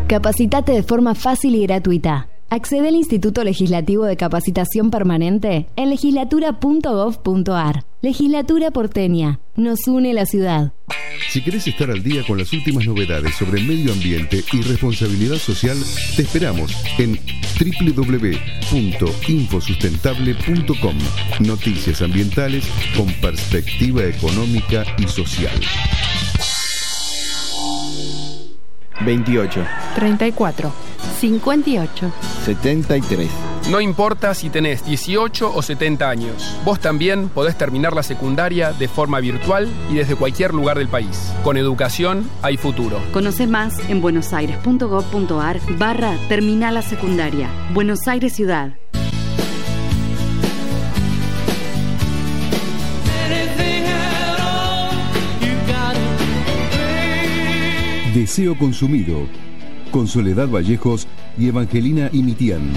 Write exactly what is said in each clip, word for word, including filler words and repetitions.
Capacitate de forma fácil y gratuita. Accede al Instituto Legislativo de Capacitación Permanente en legislatura punto gov punto ar. Legislatura porteña. Nos une la ciudad. Si querés estar al día con las últimas novedades sobre medio ambiente y responsabilidad social, te esperamos en doble u doble u doble u punto infosustentable punto com. Noticias ambientales con perspectiva económica y social. veintiocho, treinta y cuatro, cincuenta y ocho, setenta y tres. No importa si tenés dieciocho o setenta años, vos también podés terminar la secundaria de forma virtual y desde cualquier lugar del país. Con educación hay futuro. Conoce más en buenosaires punto gov punto ar barra terminal la secundaria. Buenos Aires Ciudad. Deseo consumido, con Soledad Vallejos y Evangelina Imitián.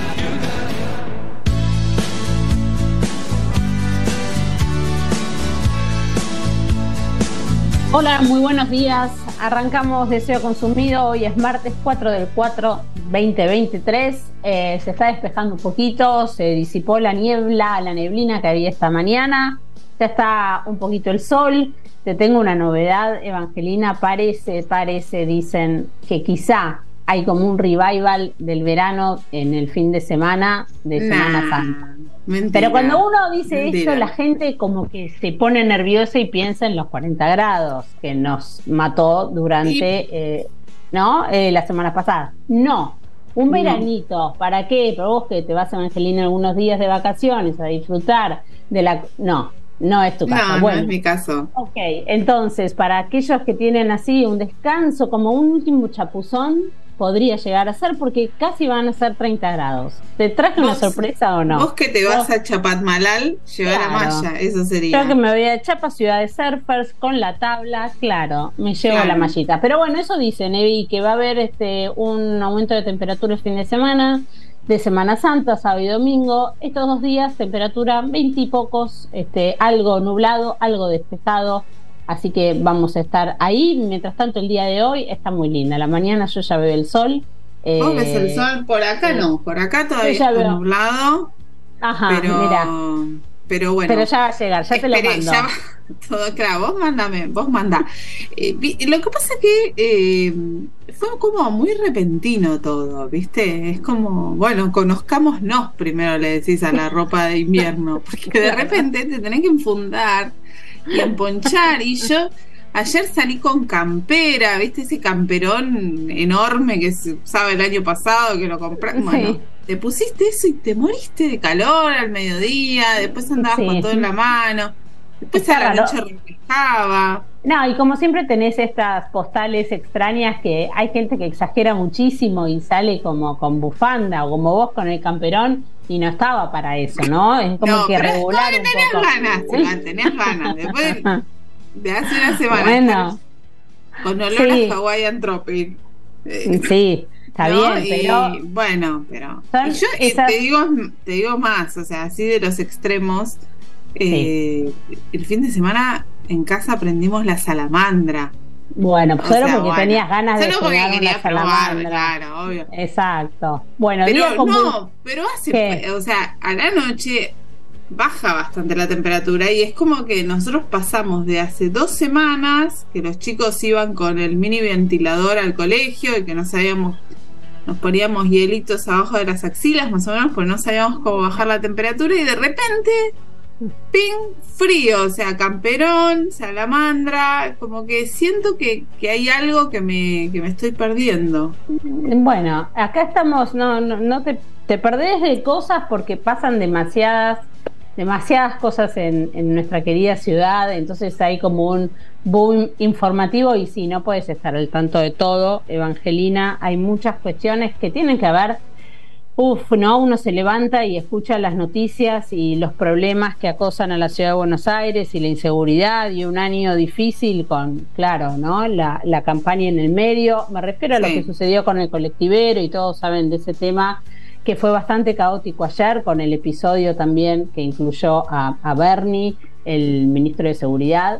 Hola, muy buenos días. Arrancamos Deseo Consumido. Hoy es martes cuatro del cuatro, veinte veintitrés. Eh, se está despejando un poquito, se disipó la niebla, la neblina que había esta mañana. Ya está un poquito el sol. Te tengo una novedad, Evangelina. Parece, parece, dicen que quizá hay como un revival del verano en el fin de semana de Semana nah, Santa. Mentira, pero cuando uno dice mentira. Esto, la gente como que se pone nerviosa y piensa en los cuarenta grados que nos mató durante y... eh, ¿no? Eh, la semana pasada. No, un no. veranito. ¿Para qué? Pero vos que te vas, Evangelina, algunos días de vacaciones a disfrutar de la... No. No es tu caso. No, bueno, no es mi caso. Ok, entonces, para aquellos que tienen así un descanso, como un último chapuzón, podría llegar a ser, porque casi van a ser treinta grados. ¿Te traje una sorpresa o no? Vos que te vas ¿Vos? a Chapatmalal, llevar claro. a malla, eso sería. Yo que me voy a Chapa, ciudad de surfers, con la tabla, claro, me llevo claro. la mallita. Pero bueno, eso dicen, Evi, que va a haber este un aumento de temperatura el fin de semana, de Semana Santa, sábado y domingo. Estos dos días, temperatura veinte y pocos, este, algo nublado, algo despejado, así que vamos a estar ahí. Mientras tanto, el día de hoy está muy linda. La mañana yo ya veo el sol. Eh, ¿Vos ves el sol? Por acá eh, no, por acá todavía está veo. nublado. Ajá, pero, mirá. pero bueno. Pero ya va a llegar, ya esperé, te lo mando. Ya va, todo claro, vos mándame, vos mandá. Eh, lo que pasa es que eh, fue como muy repentino todo, ¿viste? Es como, bueno, conozcámonos primero, le decís a la ropa de invierno, porque de repente te tenés que enfundar y emponchar, y yo ayer salí con campera, ¿viste? Ese camperón enorme que se usaba el año pasado, que lo compré, bueno, sí. Te pusiste eso y te moriste de calor al mediodía, después andabas sí. con todo en la mano, después a la noche refrescaba. No, y como siempre tenés estas postales extrañas que hay gente que exagera muchísimo y sale como con bufanda o como vos con el camperón y no estaba para eso, ¿no? Es como no, que regular no, un tenías poco. ganas, Iván, tenías ganas. Después de, de hace una semana bueno, con olor sí. a Hawaiian Tropic. Eh, sí, está ¿no? bien, pero... Y, bueno, pero... Y yo esas... te, digo, te digo más, o sea, así de los extremos, eh, sí. el fin de semana... En casa aprendimos la salamandra. Bueno, pues solo sea, porque bueno, tenías ganas de probar una salamandra. Probar, claro, obvio. Exacto. Bueno, pero día como... no, pero hace, ¿qué? O sea, a la noche baja bastante la temperatura y es como que nosotros pasamos de hace dos semanas que los chicos iban con el mini ventilador al colegio y que no sabíamos, nos poníamos hielitos abajo de las axilas más o menos porque no sabíamos cómo bajar la temperatura y de repente ping, frío, o sea, camperón, salamandra, como que siento que, que hay algo que me, que me estoy perdiendo. Bueno, acá estamos, no, no, no te, te perdés de cosas porque pasan demasiadas, demasiadas cosas en, en nuestra querida ciudad, entonces hay como un boom informativo y sí, no puedes estar al tanto de todo, Evangelina, hay muchas cuestiones que tienen que ver. Uf, no, uno se levanta y escucha las noticias y los problemas que acosan a la ciudad de Buenos Aires y la inseguridad y un año difícil con, claro, ¿no? La, la campaña en el medio. Me refiero a lo sí. que sucedió con el colectivero y todos saben de ese tema que fue bastante caótico ayer con el episodio también que incluyó a, a Bernie, el ministro de Seguridad,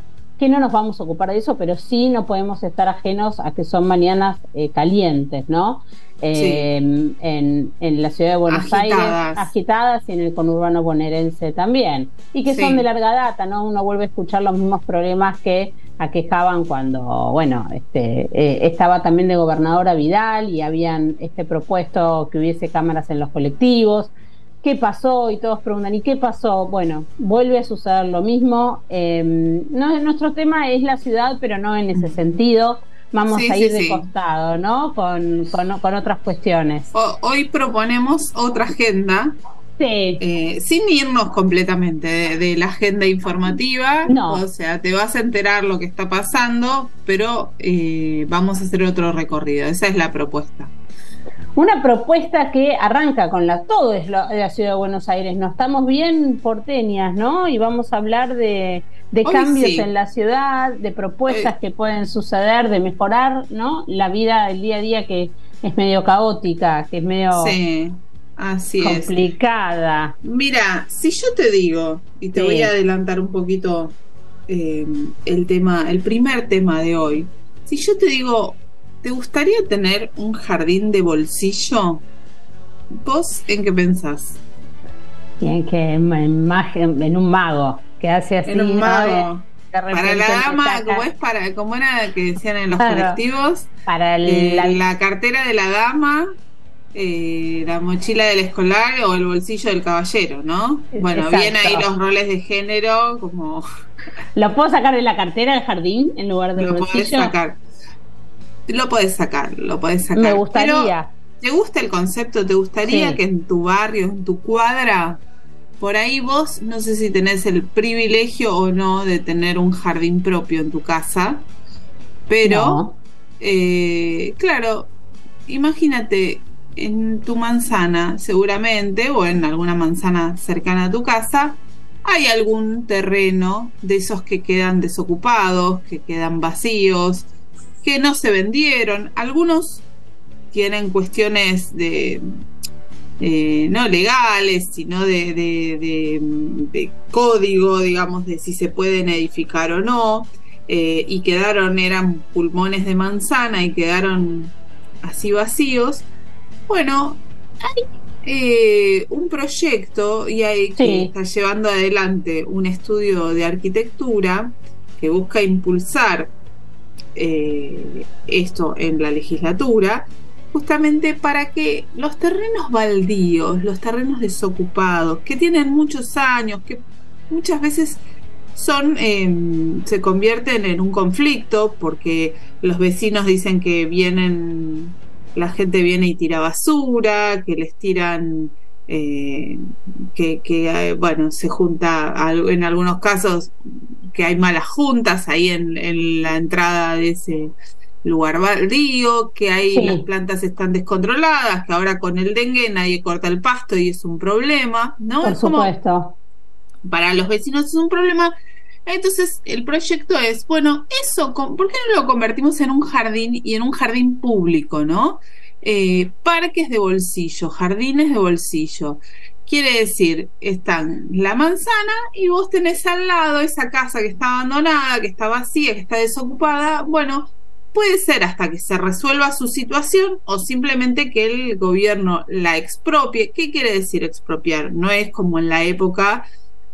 que no nos vamos a ocupar de eso, pero sí no podemos estar ajenos a que son mañanas eh, calientes, ¿no? Eh, sí. en, en la ciudad de Buenos agitadas. Aires, agitadas, y en el conurbano bonaerense también, y que sí. son de larga data, ¿no? Uno vuelve a escuchar los mismos problemas que aquejaban cuando, bueno, este, eh, estaba también de gobernadora Vidal y habían este propuesto que hubiese cámaras en los colectivos. ¿Qué pasó? Y todos preguntan, ¿y qué pasó? Bueno, vuelve a suceder lo mismo. Eh, no, nuestro tema es la ciudad, pero no en ese sentido. Vamos sí, a ir sí, de sí. costado, ¿no? Con, con, con otras cuestiones. O, hoy proponemos otra agenda. Sí. Eh, sin irnos completamente de, de la agenda informativa. No. O sea, te vas a enterar lo que está pasando, pero eh, vamos a hacer otro recorrido. Esa es la propuesta. Una propuesta que arranca con la todo es la, la ciudad de Buenos Aires. No estamos bien porteñas, ¿no? Y vamos a hablar de, de cambios sí. en la ciudad, de propuestas Hoy. que pueden suceder, de mejorar, ¿no? La vida del día a día, que es medio caótica, que es medio sí, así complicada. Es. Mira, si yo te digo, y te sí. voy a adelantar un poquito eh, el tema, el primer tema de hoy. Si yo te digo, ¿te gustaría tener un jardín de bolsillo? ¿Vos en qué pensás? En que en, en un mago que hace así. En un mago. ¿no? Para la dama, como es para, como era que decían en los claro. colectivos, para el, eh, la... la cartera de la dama, eh, la mochila del escolar o el bolsillo del caballero, ¿no? Bueno, exacto. bien ahí los roles de género, como. ¿Lo puedo sacar de la cartera del jardín en lugar del lo bolsillo? Lo podés sacar. Lo podés sacar, lo podés sacar. Me gustaría. Pero, ¿te gusta el concepto? ¿Te gustaría sí. que en tu barrio, en tu cuadra, por ahí vos, no sé si tenés el privilegio o no de tener un jardín propio en tu casa, pero, no. eh, claro, imagínate, en tu manzana, seguramente, o en alguna manzana cercana a tu casa, hay algún terreno de esos que quedan desocupados, que quedan vacíos, que no se vendieron. Algunos tienen cuestiones de eh, no legales, sino de, de, de, de código, digamos, de si se pueden edificar o no, eh, y quedaron, eran pulmones de manzana y quedaron así vacíos. Bueno, hay eh, un proyecto y hay sí. que está llevando adelante un estudio de arquitectura que busca impulsar Eh, esto en la legislatura, justamente para que los terrenos baldíos, los terrenos desocupados, que tienen muchos años, que muchas veces son eh, se convierten en un conflicto porque los vecinos dicen que vienen, la gente viene y tira basura, que les tiran eh, que, que bueno, se junta en algunos casos que hay malas juntas ahí en, en la entrada de ese lugar baldío, que ahí sí. las plantas están descontroladas, que ahora con el dengue nadie corta el pasto y es un problema, ¿no? Por es supuesto. Como, para los vecinos es un problema. Entonces el proyecto es, bueno, eso, ¿por qué no lo convertimos en un jardín y en un jardín público, ¿no? Eh, parques de bolsillo, jardines de bolsillo. Quiere decir, están la manzana y vos tenés al lado esa casa que está abandonada, que está vacía, que está desocupada. Bueno, puede ser hasta que se resuelva su situación o simplemente que el gobierno la expropie. ¿Qué quiere decir expropiar? No es como en la época,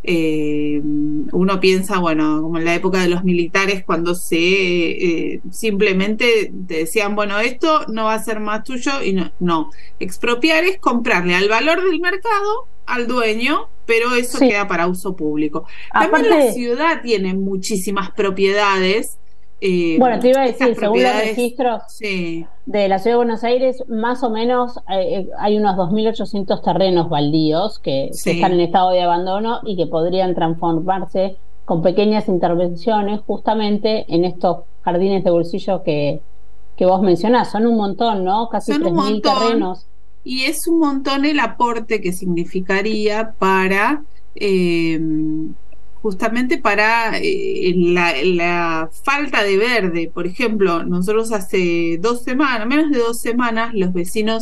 eh, uno piensa, bueno, como en la época de los militares cuando se eh, simplemente te decían, bueno, esto no va a ser más tuyo y no, no. Expropiar es comprarle al valor del mercado al dueño, pero eso sí. queda para uso público. También Aparte, la ciudad tiene muchísimas propiedades. Eh, bueno, te iba a decir, según los registros sí. de la Ciudad de Buenos Aires, más o menos eh, hay unos dos mil ochocientos terrenos baldíos que, sí. que están en estado de abandono y que podrían transformarse con pequeñas intervenciones justamente en estos jardines de bolsillo que, que vos mencionás. Son un montón, ¿no? Casi tres mil terrenos. Y es un montón el aporte que significaría para... Eh, justamente para eh, la, la falta de verde. Por ejemplo, nosotros hace dos semanas, menos de dos semanas, los vecinos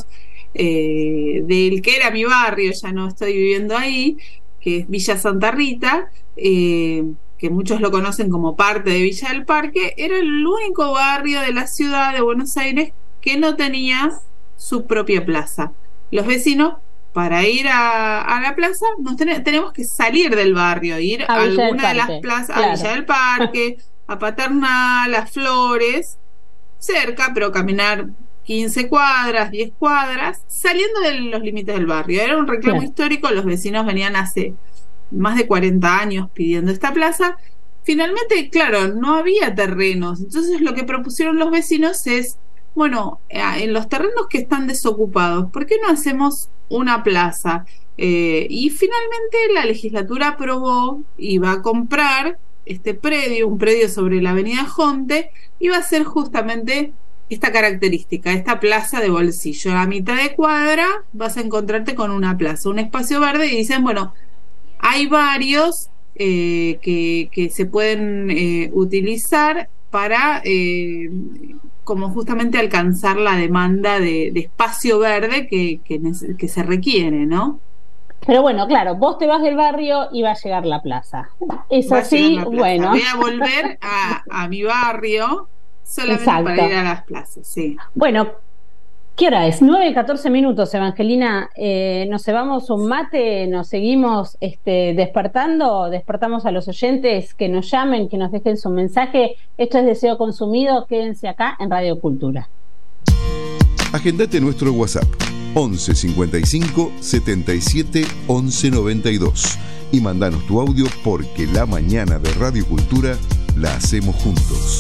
eh, del que era mi barrio, ya no estoy viviendo ahí, que es Villa Santa Rita, eh, que muchos lo conocen como parte de Villa del Parque, era el único barrio de la ciudad de Buenos Aires que no tenía su propia plaza. Los vecinos, para ir a, a la plaza, nos ten, tenemos que salir del barrio, ir a, a alguna de las plazas, claro. A Villa del Parque, a Paternal, a Flores, cerca, pero caminar quince cuadras, diez cuadras, saliendo de los límites del barrio. Era un reclamo claro. histórico, los vecinos venían hace más de cuarenta años pidiendo esta plaza. Finalmente, claro, no había terrenos, entonces lo que propusieron los vecinos es, bueno, en los terrenos que están desocupados, ¿por qué no hacemos una plaza? Eh, y finalmente la legislatura aprobó y va a comprar este predio, un predio sobre la avenida Jonte, y va a ser justamente esta característica, esta plaza de bolsillo. A mitad de cuadra vas a encontrarte con una plaza, un espacio verde, y dicen, bueno, hay varios eh, que, que se pueden eh, utilizar para eh, como justamente alcanzar la demanda de, de espacio verde que, que, que se requiere, ¿no? Pero bueno, claro, vos te vas del barrio y va a llegar la plaza. Es va así, bueno. Voy a volver a, a mi barrio solamente Exacto. para ir a las plazas, sí. Bueno, ¿qué hora es? nueve y catorce minutos, Evangelina. Eh, ¿Nos cebamos un mate? ¿Nos seguimos este, despertando? ¿Despertamos a los oyentes que nos llamen, que nos dejen su mensaje? Esto es Deseo Consumido. Quédense acá en Radio Cultura. Agendate nuestro WhatsApp once cincuenta y cinco setenta y siete once noventa y dos y mandanos tu audio, porque la mañana de Radio Cultura la hacemos juntos.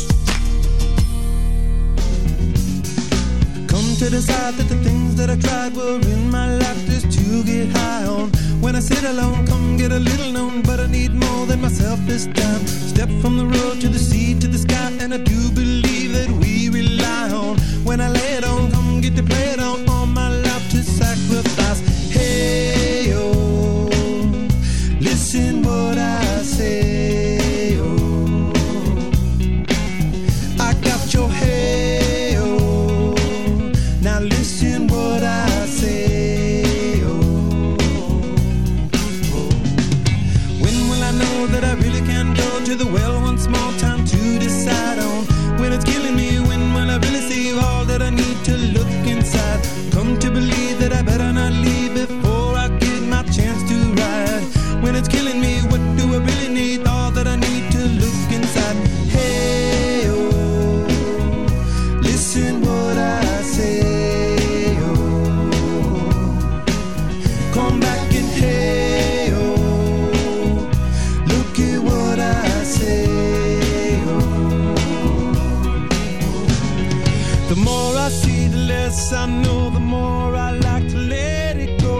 To decide that the things that I tried were in my life just to get high on. When I sit alone, come get a little known, but I need more than myself this time. Step from the road to the sea to the sky, and I do believe that we rely on. When I lay it on, come get to play it on, all my life to sacrifice. Hey, oh, listen what I say, oh, I got your head. Now listen what I say, oh, oh. When will I know that I really can go to the well one small time to decide on? When it's killing me, when will I really see all that I need to look inside? Come to believe that I better not leave before I get my chance to ride. When it's killing me, what do I really need? All that I need to look inside. Hey, oh, listen what I say. Come back and hey, oh, look at what I say, oh. The more I see, the less I know, the more I like to let it go.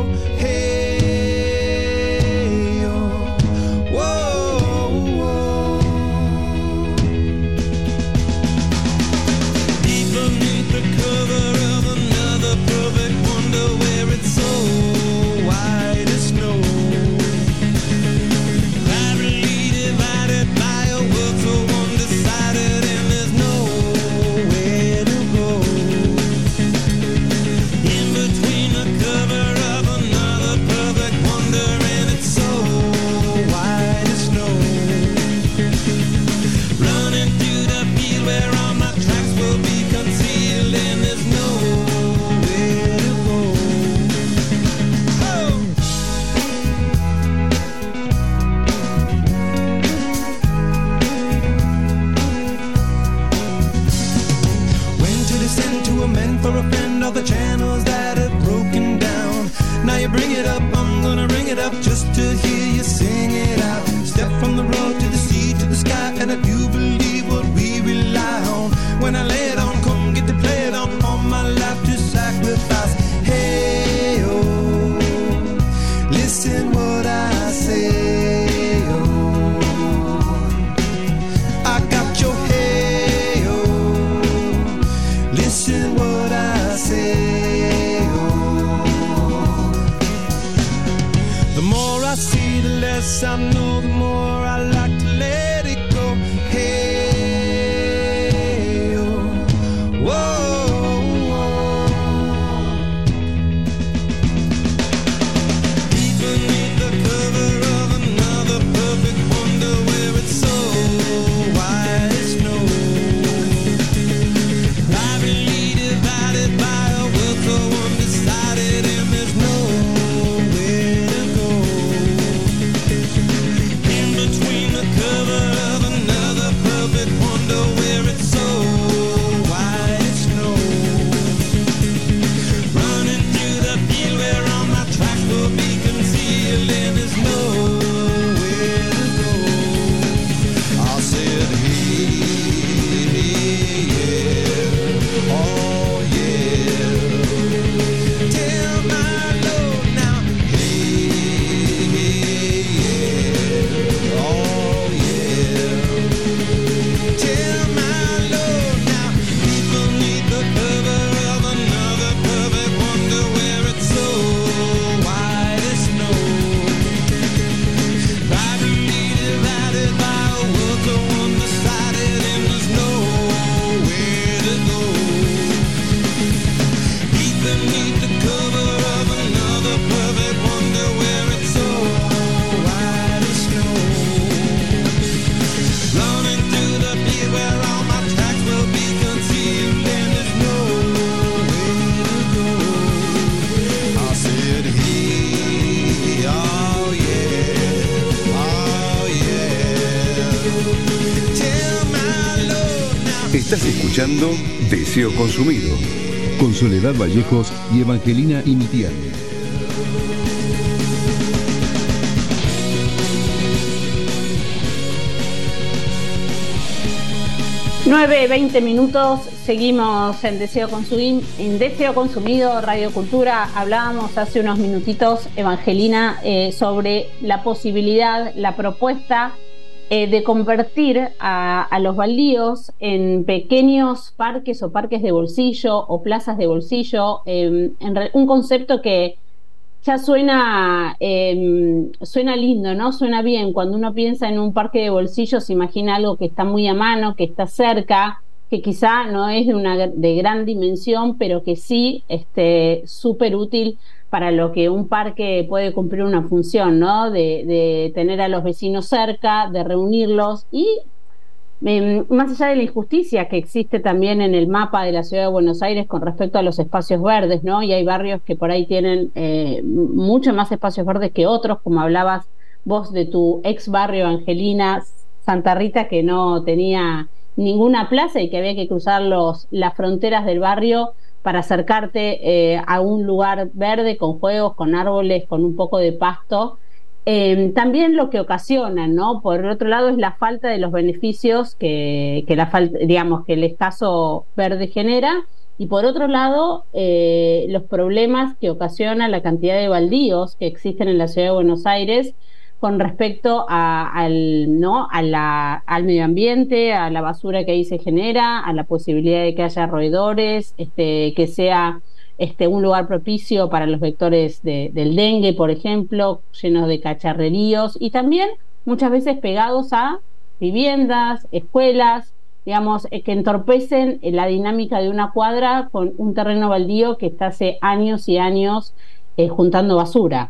Hey, oh, whoa, whoa. Deep beneath the cover of another perfect wonder where it's so white as snow, privately divided by a world so undecided, and there's nowhere to go. In escuchando Deseo Consumido con Soledad Vallejos y Evangelina Initial. nueve, veinte minutos, seguimos en Deseo Consumir, en Deseo Consumido, Radio Cultura. Hablábamos hace unos minutitos, Evangelina, eh, sobre la posibilidad, la propuesta eh, de convertir a, a los baldíos en pequeños parques o parques de bolsillo o plazas de bolsillo, eh, en re, un concepto que ya suena eh, suena lindo, ¿no? Suena bien. Cuando uno piensa en un parque de bolsillo, se imagina algo que está muy a mano, que está cerca, que quizá no es de una de gran dimensión, pero que sí este súper útil para lo que un parque puede cumplir una función, ¿no? De, de tener a los vecinos cerca, de reunirlos y Eh, más allá de la injusticia que existe también en el mapa de la ciudad de Buenos Aires con respecto a los espacios verdes, ¿no? Y hay barrios que por ahí tienen eh, mucho más espacios verdes que otros, como hablabas vos de tu ex barrio, Angelina, Santa Rita, que no tenía ninguna plaza y que había que cruzar los, las fronteras del barrio para acercarte eh, a un lugar verde con juegos, con árboles, con un poco de pasto. Eh, también lo que ocasiona, ¿no? Por otro lado, es la falta de los beneficios que, que la falta, digamos, que el escaso verde genera, y por otro lado, eh, los problemas que ocasiona la cantidad de baldíos que existen en la ciudad de Buenos Aires con respecto a, al, ¿no? a la, al medio ambiente, a la basura que ahí se genera, a la posibilidad de que haya roedores, este, que sea Este, un lugar propicio para los vectores de, del dengue, por ejemplo, llenos de cacharreríos y también muchas veces pegados a viviendas, escuelas, digamos, eh, que entorpecen la dinámica de una cuadra con un terreno baldío que está hace años y años eh, juntando basura.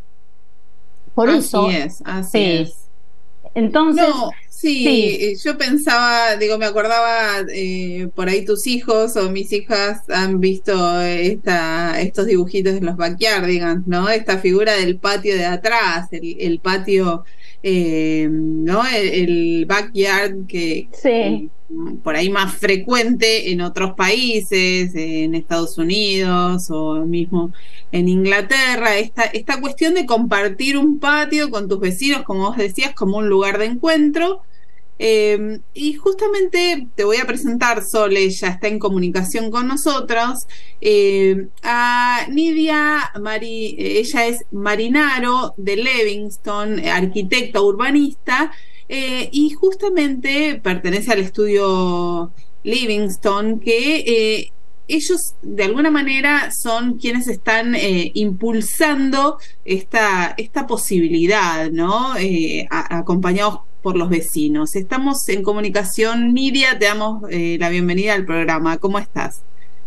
Por así eso, es, así sí. es. Entonces, no, sí, sí, yo pensaba, digo, me acordaba, eh, por ahí tus hijos o mis hijas han visto esta, estos dibujitos de los backyardigans, ¿no? Esta figura del patio de atrás, el, el patio, eh, ¿no? El, el backyard que, sí. que por ahí más frecuente en otros países, en Estados Unidos o mismo en Inglaterra, esta, esta cuestión de compartir un patio con tus vecinos, como vos decías, como un lugar de encuentro. Eh, y justamente te voy a presentar, Sole, ya está en comunicación con nosotros, eh, a Nidia Mari, ella es Marinaro de Livingston, arquitecta urbanista, eh, y justamente pertenece al estudio Livingston, que eh, ellos de alguna manera son quienes están eh, impulsando esta, esta posibilidad, ¿no? Eh, a, acompañados por los vecinos. Estamos en comunicación. Nidia, te damos eh, la bienvenida al programa. ¿Cómo estás?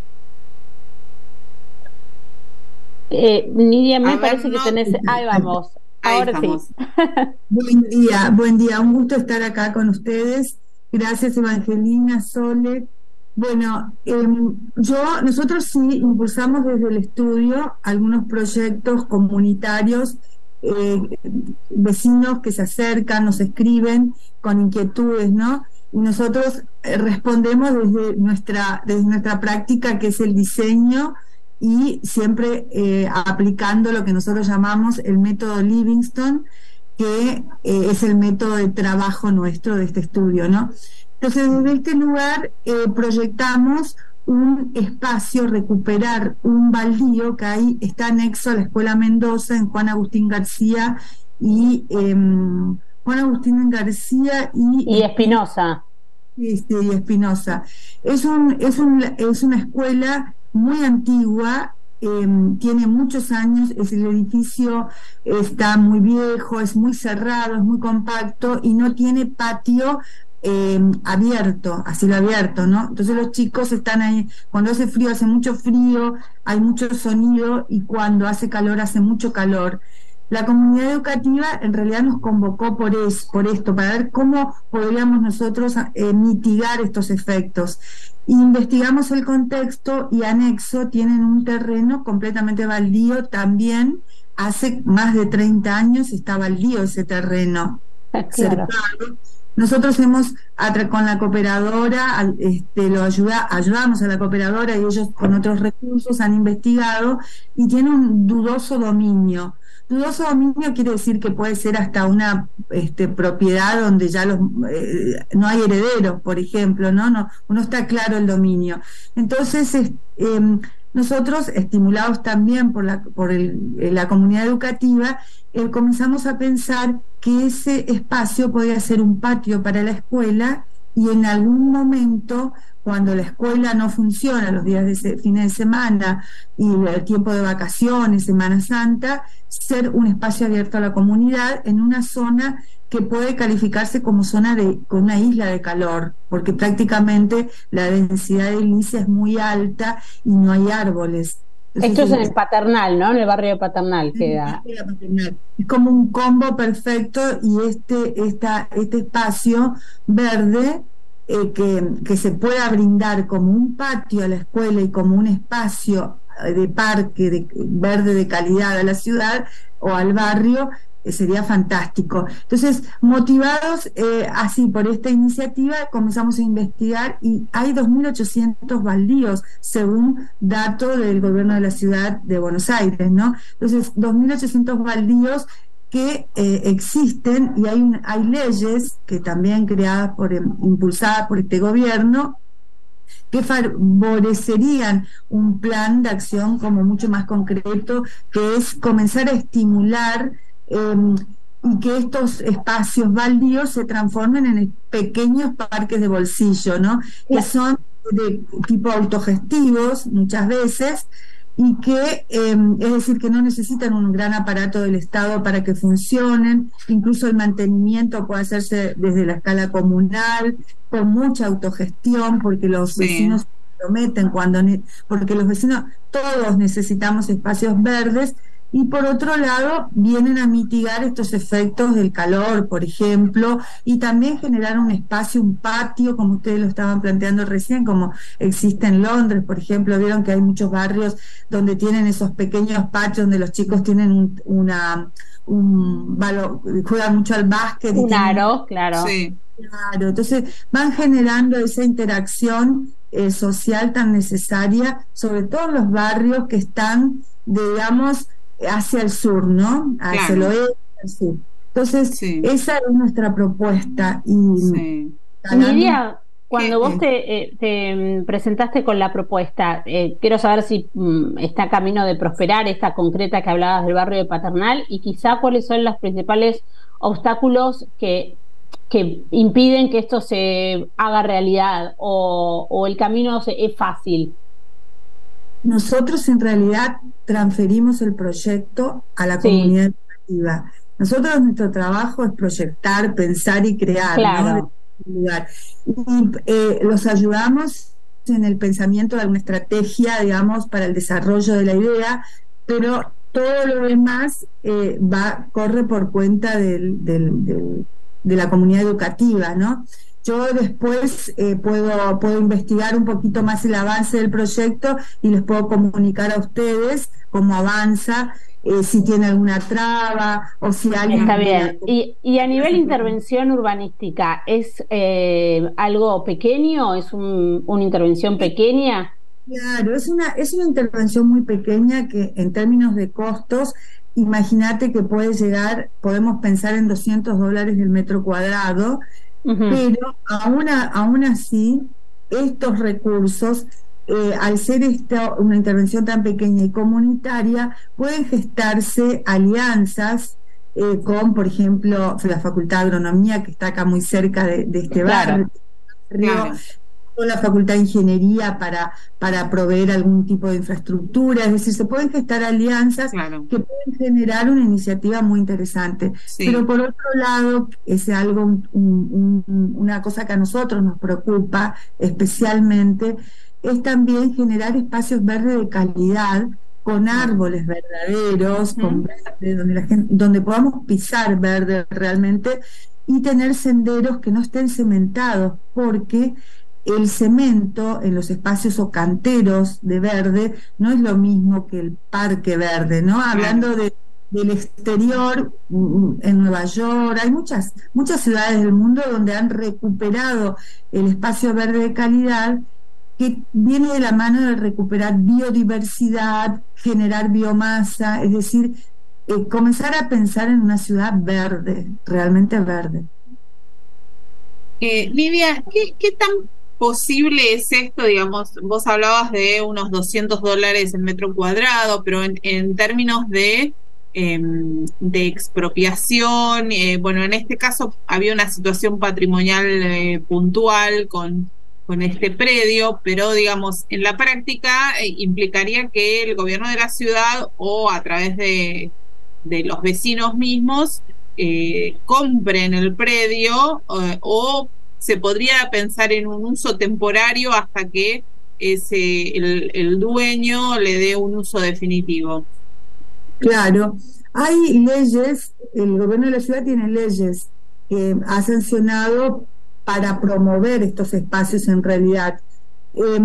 Eh, Nidia, me ver, parece no, que tenés... Ahí vamos. Ahí Ahora estamos. sí. Buen día, buen día. Un gusto estar acá con ustedes. Gracias, Evangelina, Sole. Bueno, eh, yo, nosotros sí impulsamos desde el estudio algunos proyectos comunitarios, eh, vecinos que se acercan, nos escriben con inquietudes, ¿no? Y nosotros eh, respondemos desde nuestra, desde nuestra práctica, que es el diseño, y siempre eh, aplicando lo que nosotros llamamos el método Livingston, que eh, es el método de trabajo nuestro de este estudio, ¿no? Entonces, desde este lugar eh, proyectamos un espacio, recuperar un baldío que ahí está anexo a la Escuela Mendoza, en Juan Agustín García y eh, Juan Agustín García y, y Espinosa. Este, y Espinosa. Es, un, es, un, es una escuela muy antigua, eh, tiene muchos años, es el edificio está muy viejo, es muy cerrado, es muy compacto y no tiene patio Eh, abierto, así lo abierto, ¿no? Entonces los chicos están ahí, cuando hace frío hace mucho frío, hay mucho sonido, y cuando hace calor hace mucho calor. La comunidad educativa en realidad nos convocó por, es, por esto, para ver cómo podríamos nosotros eh, mitigar estos efectos. Investigamos el contexto y anexo tienen un terreno completamente baldío también. Hace más de treinta años está baldío ese terreno. Claro. Cercado. Nosotros hemos, con la cooperadora, este, lo ayuda, ayudamos a la cooperadora y ellos con otros recursos han investigado y tiene un dudoso dominio. Dudoso dominio quiere decir que puede ser hasta una este, propiedad donde ya los, eh, no hay herederos, por ejemplo, ¿no? No, no está claro el dominio. Entonces, eh, nosotros, estimulados también por la, por el, la comunidad educativa, eh, comenzamos a pensar que ese espacio podía ser un patio para la escuela y en algún momento, cuando la escuela no funciona, los días de ese, fines de semana y el tiempo de vacaciones, Semana Santa, ser un espacio abierto a la comunidad en una zona que puede calificarse como zona de, con una isla de calor, porque prácticamente la densidad de edilicia es muy alta y no hay árboles. Entonces, esto es en el Paternal, ¿no? En el barrio de Paternal queda. Es como un combo perfecto y este, esta, este espacio verde eh, que, que se pueda brindar como un patio a la escuela y como un espacio de parque de, verde de calidad a la ciudad o al barrio, eh, sería fantástico. Entonces, motivados eh, así por esta iniciativa, comenzamos a investigar y hay dos mil ochocientos baldíos, según datos del gobierno de la ciudad de Buenos Aires, ¿no? Entonces, dos mil ochocientos baldíos que eh, existen y hay, un, hay leyes que también creadas por, impulsadas por este gobierno, que favorecerían un plan de acción como mucho más concreto, que es comenzar a estimular eh, y que estos espacios baldíos se transformen en pequeños parques de bolsillo, ¿no? Que son de tipo autogestivos muchas veces, y que, eh, es decir, que no necesitan un gran aparato del Estado para que funcionen, incluso el mantenimiento puede hacerse desde la escala comunal, con mucha autogestión, porque los sí. vecinos se prometen cuando, porque los vecinos, todos necesitamos espacios verdes, y por otro lado vienen a mitigar estos efectos del calor, por ejemplo, y también generar un espacio, un patio, como ustedes lo estaban planteando recién, como existe en Londres, por ejemplo. Vieron que hay muchos barrios donde tienen esos pequeños patios donde los chicos tienen un, una un valor, juegan mucho al básquet. Un aro, claro. Sí. Claro, entonces van generando esa interacción eh, social tan necesaria, sobre todo en los barrios que están, digamos, hacia el sur, ¿no? Hacia claro. el oeste, hacia el sur. Entonces, sí. esa es nuestra propuesta. Y sí. Lidia, cuando vos te, eh, te presentaste con la propuesta, eh, quiero saber si mm, está camino de prosperar esta concreta que hablabas del barrio de Paternal, y quizá cuáles son los principales obstáculos que, que impiden que esto se haga realidad, o, o el camino se, es fácil. Nosotros en realidad transferimos el proyecto a la sí. comunidad educativa. Nosotros, nuestro trabajo es proyectar, pensar y crear, claro. ¿no? Lugar. Y eh, los ayudamos en el pensamiento de alguna estrategia, digamos, para el desarrollo de la idea, pero todo lo demás eh, va corre por cuenta del, del, del, de la comunidad educativa, ¿no? Yo después eh, puedo, puedo investigar un poquito más el avance del proyecto y les puedo comunicar a ustedes cómo avanza, eh, si tiene alguna traba o si alguien... Está bien. Y, y a nivel intervención urbanística, ¿es eh, algo pequeño? ¿Es un, una intervención pequeña? Claro, es una, es una intervención muy pequeña que en términos de costos, imagínate que puede llegar, podemos pensar en doscientos dólares el metro cuadrado. Uh-huh. Pero aún, a, aún así estos recursos, eh, al ser esta una intervención tan pequeña y comunitaria, pueden gestarse alianzas eh, con, por ejemplo, la Facultad de Agronomía, que está acá muy cerca de, de este barrio, claro. Claro. Con la Facultad de Ingeniería para, para proveer algún tipo de infraestructura. Es decir, se pueden gestar alianzas, claro. que pueden generar una iniciativa muy interesante. Sí. Pero por otro lado, es algo un, un, una cosa que a nosotros nos preocupa especialmente, es también generar espacios verdes de calidad, con árboles verdaderos, uh-huh. con verde, donde, la gente, donde podamos pisar verde realmente, y tener senderos que no estén cementados, porque el cemento en los espacios o canteros de verde no es lo mismo que el parque verde, ¿no? Hablando de, del exterior, en Nueva York, hay muchas, muchas ciudades del mundo donde han recuperado el espacio verde de calidad, que viene de la mano de recuperar biodiversidad, generar biomasa, es decir, eh, comenzar a pensar en una ciudad verde, realmente verde. Eh, Lidia, ¿qué, qué tan posible es esto? Digamos, vos hablabas de unos doscientos dólares el metro cuadrado, pero en, en términos de, eh, de expropiación, eh, bueno, en este caso había una situación patrimonial eh, puntual con, con este predio, pero digamos, en la práctica eh, implicaría que el gobierno de la ciudad o a través de, de los vecinos mismos Eh, compren el predio eh, o se podría pensar en un uso temporario hasta que ese el, el dueño le dé un uso definitivo. Claro, hay leyes, el gobierno de la ciudad tiene leyes que ha sancionado para promover estos espacios en realidad. Eh,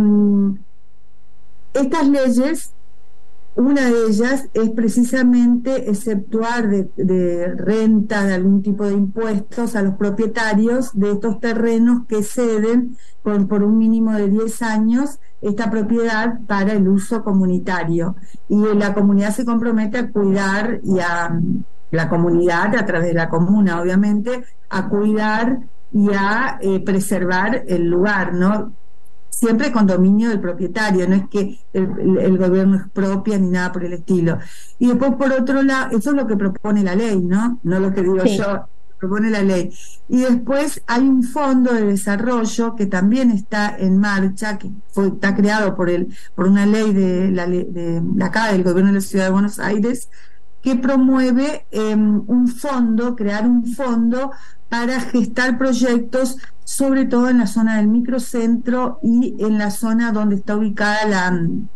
estas leyes, una de ellas es precisamente exceptuar de, de renta, de algún tipo de impuestos a los propietarios de estos terrenos que ceden por, por un mínimo de diez años esta propiedad para el uso comunitario. Y la comunidad se compromete a cuidar, y a la comunidad, a través de la comuna obviamente, a cuidar y a eh, preservar el lugar, ¿no? Siempre con dominio del propietario, no es que el, el, el gobierno expropia ni nada por el estilo. Y después, por otro lado, eso es lo que propone la ley, ¿no? No lo que digo sí. yo, propone la ley. Y después hay un fondo de desarrollo que también está en marcha, que fue, está creado por el por una ley de, la, de, de acá, del gobierno de la Ciudad de Buenos Aires, que promueve eh, un fondo, crear un fondo para gestar proyectos, sobre todo en la zona del microcentro y en la zona donde está ubicada la,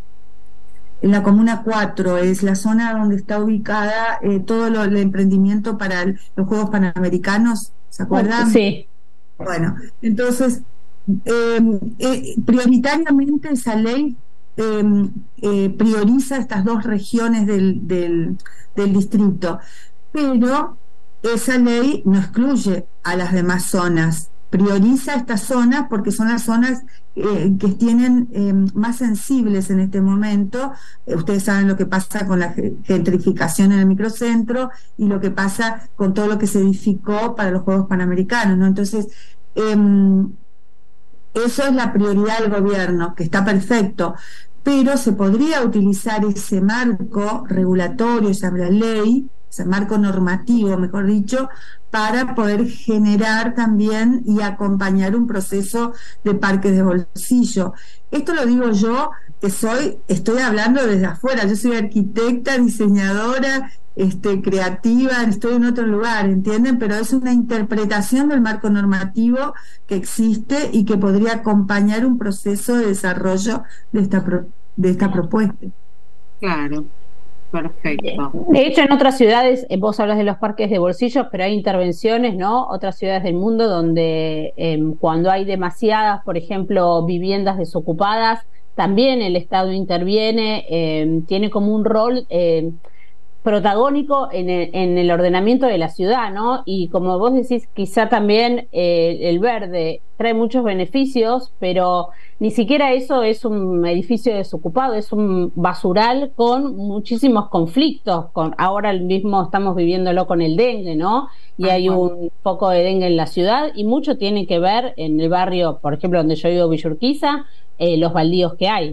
en la Comuna cuatro, es la zona donde está ubicada eh, todo lo, el emprendimiento para el, los Juegos Panamericanos, ¿se acuerdan? Sí. Bueno, entonces, eh, eh, prioritariamente esa ley eh, eh, prioriza estas dos regiones del, del, del distrito, pero esa ley no excluye a las demás zonas, prioriza estas zonas porque son las zonas eh, que tienen eh, más sensibles en este momento. Eh, ustedes saben lo que pasa con la gentrificación en el microcentro y lo que pasa con todo lo que se edificó para los Juegos Panamericanos, ¿no? Entonces, eh, eso es la prioridad del gobierno, que está perfecto, pero se podría utilizar ese marco regulatorio, esa la ley, ese marco normativo, mejor dicho, para poder generar también y acompañar un proceso de parques de bolsillo. Esto lo digo yo, que soy, estoy hablando desde afuera, yo soy arquitecta, diseñadora, este, creativa, estoy en otro lugar, ¿entienden? Pero es una interpretación del marco normativo que existe y que podría acompañar un proceso de desarrollo de esta, pro, de esta propuesta. Claro. Perfecto. De hecho, en otras ciudades, vos hablas de los parques de bolsillo, pero hay intervenciones, ¿no? Otras ciudades del mundo donde eh, cuando hay demasiadas, por ejemplo, viviendas desocupadas, también el Estado interviene, eh, tiene como un rol eh, protagónico en el, en el ordenamiento de la ciudad, ¿no? Y como vos decís, quizá también eh, el verde trae muchos beneficios, pero ni siquiera eso es un edificio desocupado, es un basural con muchísimos conflictos. Con, ahora mismo estamos viviéndolo con el dengue, ¿no? Y hay un poco de dengue en la ciudad y mucho tiene que ver en el barrio, por ejemplo, donde yo vivo, Villa Urquiza, eh, los baldíos que hay.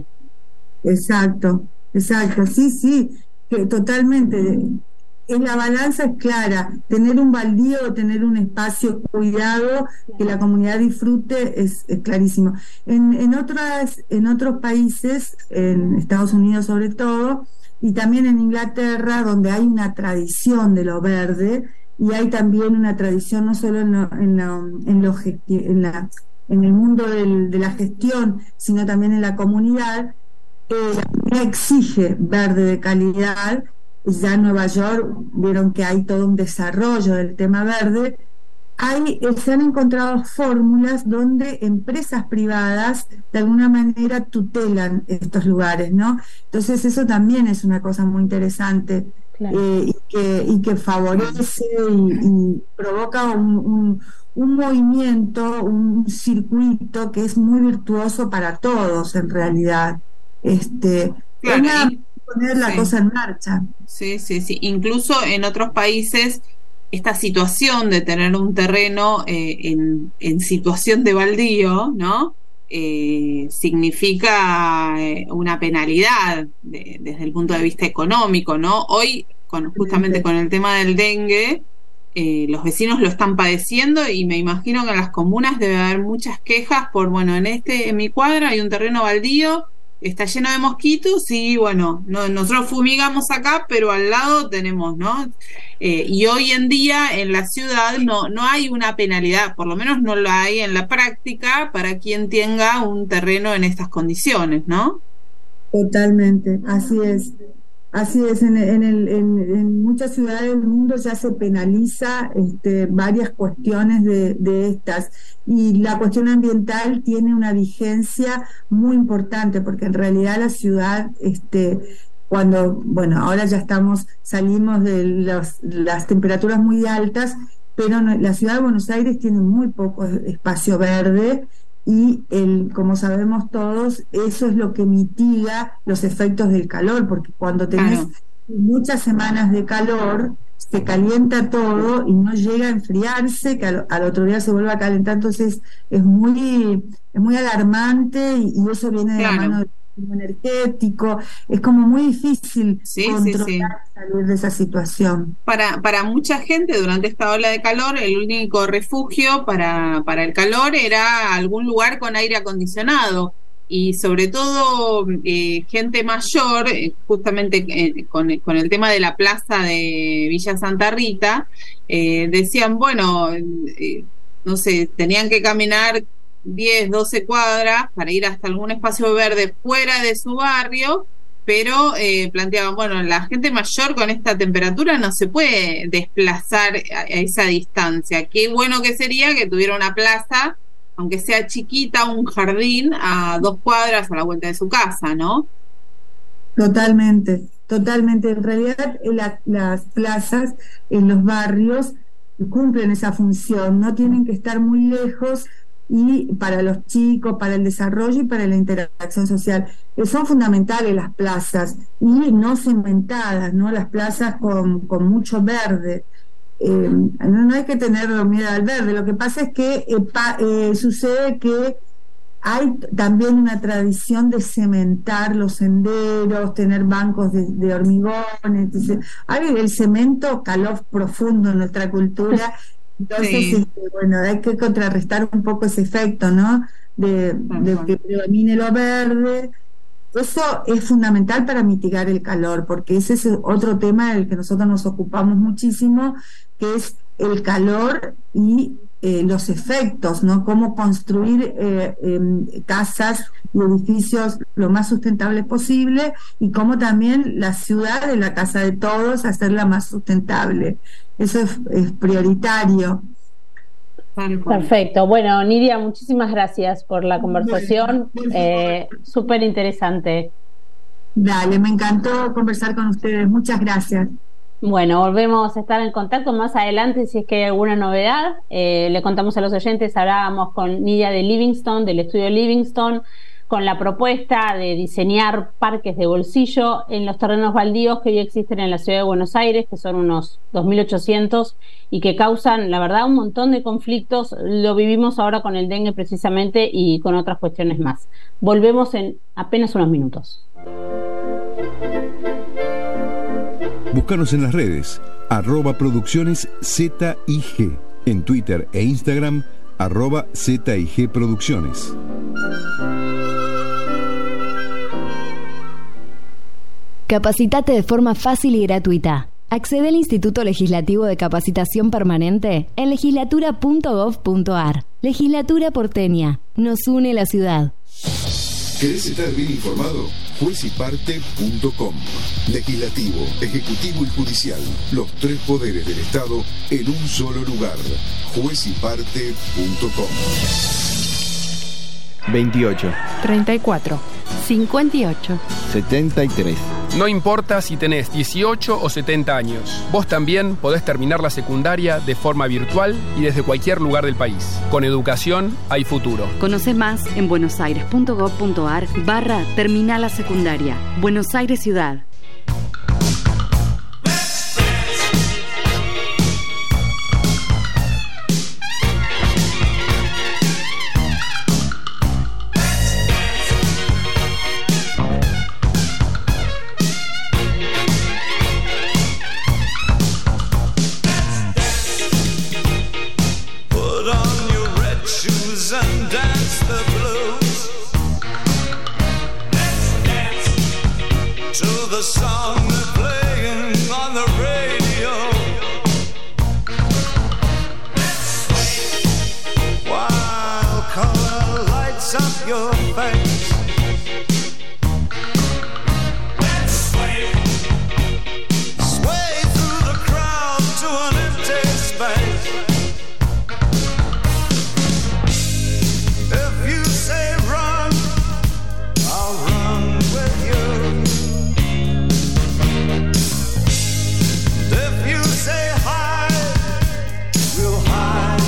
Exacto, exacto, sí, sí, que totalmente. En la balanza es clara, tener un baldío, tener un espacio cuidado, que la comunidad disfrute, es, es clarísimo. En, en, otras, en otros países, en Estados Unidos sobre todo, y también en Inglaterra, donde hay una tradición de lo verde, y hay también una tradición no solo en, lo, en, lo, en, lo, en, la, en el mundo del, de la gestión, sino también en la comunidad, eh, la comunidad exige verde de calidad. Ya en Nueva York vieron que hay todo un desarrollo del tema verde. Hay, se han encontrado fórmulas donde empresas privadas de alguna manera tutelan estos lugares, ¿no? Entonces eso también es una cosa muy interesante. claro. eh, y, que, y que favorece y, y provoca un, un, un movimiento, un circuito que es muy virtuoso para todos en realidad. Este, claro, es y, poner la sí. cosa en marcha. Sí, sí, sí. Incluso en otros países esta situación de tener un terreno eh, en, en situación de baldío, ¿no? Eh, significa eh, una penalidad de, desde el punto de vista económico, ¿no? Hoy, con, justamente con el tema del dengue, eh, los vecinos lo están padeciendo y me imagino que en las comunas debe haber muchas quejas por, bueno, en este, en mi cuadra hay un terreno baldío, está lleno de mosquitos y bueno, no, nosotros fumigamos acá, pero al lado tenemos, ¿no? Eh, y hoy en día en la ciudad no, no hay una penalidad, por lo menos no la hay en la práctica para quien tenga un terreno en estas condiciones, ¿no? Totalmente, así es. Así es, en, en, el, en, en muchas ciudades del mundo ya se penaliza este, varias cuestiones de, de estas, y la cuestión ambiental tiene una vigencia muy importante, porque en realidad la ciudad, este, cuando, bueno, ahora ya estamos, salimos de los, las temperaturas muy altas, pero no, la ciudad de Buenos Aires tiene muy poco espacio verde, y el, como sabemos todos, eso es lo que mitiga los efectos del calor, porque cuando tenés claro. muchas semanas de calor, se calienta todo y no llega a enfriarse, que al, al otro día se vuelve a calentar, entonces es muy, es muy alarmante, y, y eso viene de claro. la mano del energético, es como muy difícil sí, controlar sí, sí. y salir de esa situación. Para, para mucha gente durante esta ola de calor, el único refugio para, para el calor era algún lugar con aire acondicionado, y sobre todo eh, gente mayor, eh, justamente eh, con, con el tema de la plaza de Villa Santa Rita, eh, decían, bueno, eh, no sé, tenían que caminar diez, doce cuadras para ir hasta algún espacio verde fuera de su barrio, pero eh, planteaban, bueno, la gente mayor con esta temperatura no se puede desplazar a, a esa distancia. Qué bueno que sería que tuviera una plaza, aunque sea chiquita, un jardín a dos cuadras a la vuelta de su casa, ¿no? Totalmente, totalmente. En realidad la, las plazas en los barrios cumplen esa función, no tienen que estar muy lejos, y para los chicos, para el desarrollo y para la interacción social. Eh, son fundamentales las plazas, y no cementadas, ¿no? Las plazas con, con mucho verde. Eh, no, no hay que tener miedo al verde. Lo que pasa es que eh, pa, eh, sucede que hay también una tradición de cementar los senderos, tener bancos de, de hormigón. Entonces, hay el cemento caló profundo en nuestra cultura. Entonces, sí. este, bueno, hay que contrarrestar un poco ese efecto, ¿no? De, de que predomine lo verde. Eso es fundamental para mitigar el calor, porque ese es otro tema del que nosotros nos ocupamos muchísimo, que es el calor y eh, los efectos, ¿no? Cómo construir eh, eh, casas y edificios lo más sustentables posible, y cómo también la ciudad de la casa de todos hacerla más sustentable. Eso es, es prioritario. Perfecto. Bueno, Nidia, muchísimas gracias por la conversación. Eh, súper interesante. Dale, me encantó conversar con ustedes. Muchas gracias. Bueno, volvemos a estar en contacto más adelante si es que hay alguna novedad. Eh, le contamos a los oyentes, hablábamos con Nidia de Livingstone, del estudio Livingstone, con la propuesta de diseñar parques de bolsillo en los terrenos baldíos que hoy existen en la ciudad de Buenos Aires, que son unos dos mil ochocientos y que causan, la verdad, un montón de conflictos. Lo vivimos ahora con el dengue precisamente y con otras cuestiones más. Volvemos en apenas unos minutos. Búscanos en las redes, arroba producciones Z I G, en Twitter e Instagram, arroba Z I G Producciones. Capacitate de forma fácil y gratuita. Accede al Instituto Legislativo de Capacitación Permanente en legislatura punto gov punto ar. Legislatura porteña. Nos une la ciudad. ¿Querés estar bien informado? juez y parte punto com. Legislativo, Ejecutivo y Judicial. Los tres poderes del Estado en un solo lugar. juez y parte punto com. veintiocho, treinta y cuatro, cincuenta y ocho, setenta y tres. No importa si tenés dieciocho o setenta años, vos también podés terminar la secundaria de forma virtual y desde cualquier lugar del país. Con educación hay futuro. Conoce más en buenosaires.gov.ar barra terminal la secundaria. Buenos Aires Ciudad. The song that's playing on the radio. While color lights up your face. Sway. Sway through the crowd to an empty space. If you say run, I'll run with you. Say hi, we'll hide.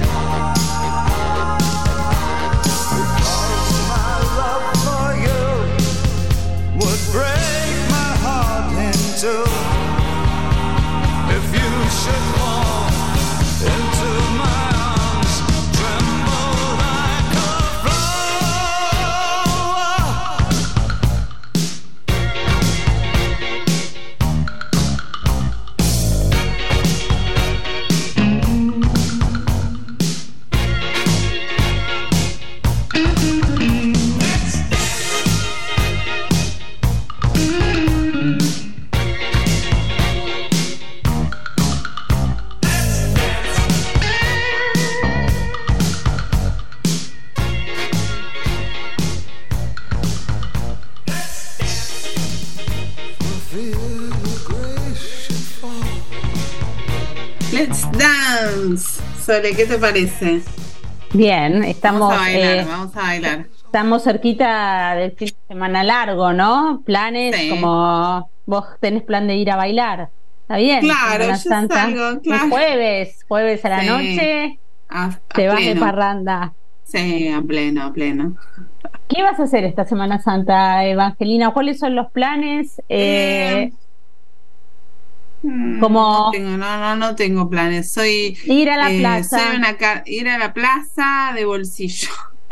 Because my love for you would break my heart in two. If you should fall into my arms, tremble like a Let's dance. Sole, ¿qué te parece? Bien, estamos, vamos a bailar, eh, vamos a bailar. Estamos cerquita del fin de semana largo, ¿no? Planes Sí. como vos tenés plan de ir a bailar. ¿Está bien? Claro, Semana yo Santa. salgo, claro. Un jueves, jueves a la Sí. noche, A, a te vas de pleno. parranda. Sí, a pleno, a pleno. ¿Qué vas a hacer esta Semana Santa, Evangelina? ¿Cuáles son los planes? Eh, Mm, como- no, tengo, no, no, no tengo planes. Soy ir a la eh, plaza. soy una ca- ir a la plaza de bolsillo.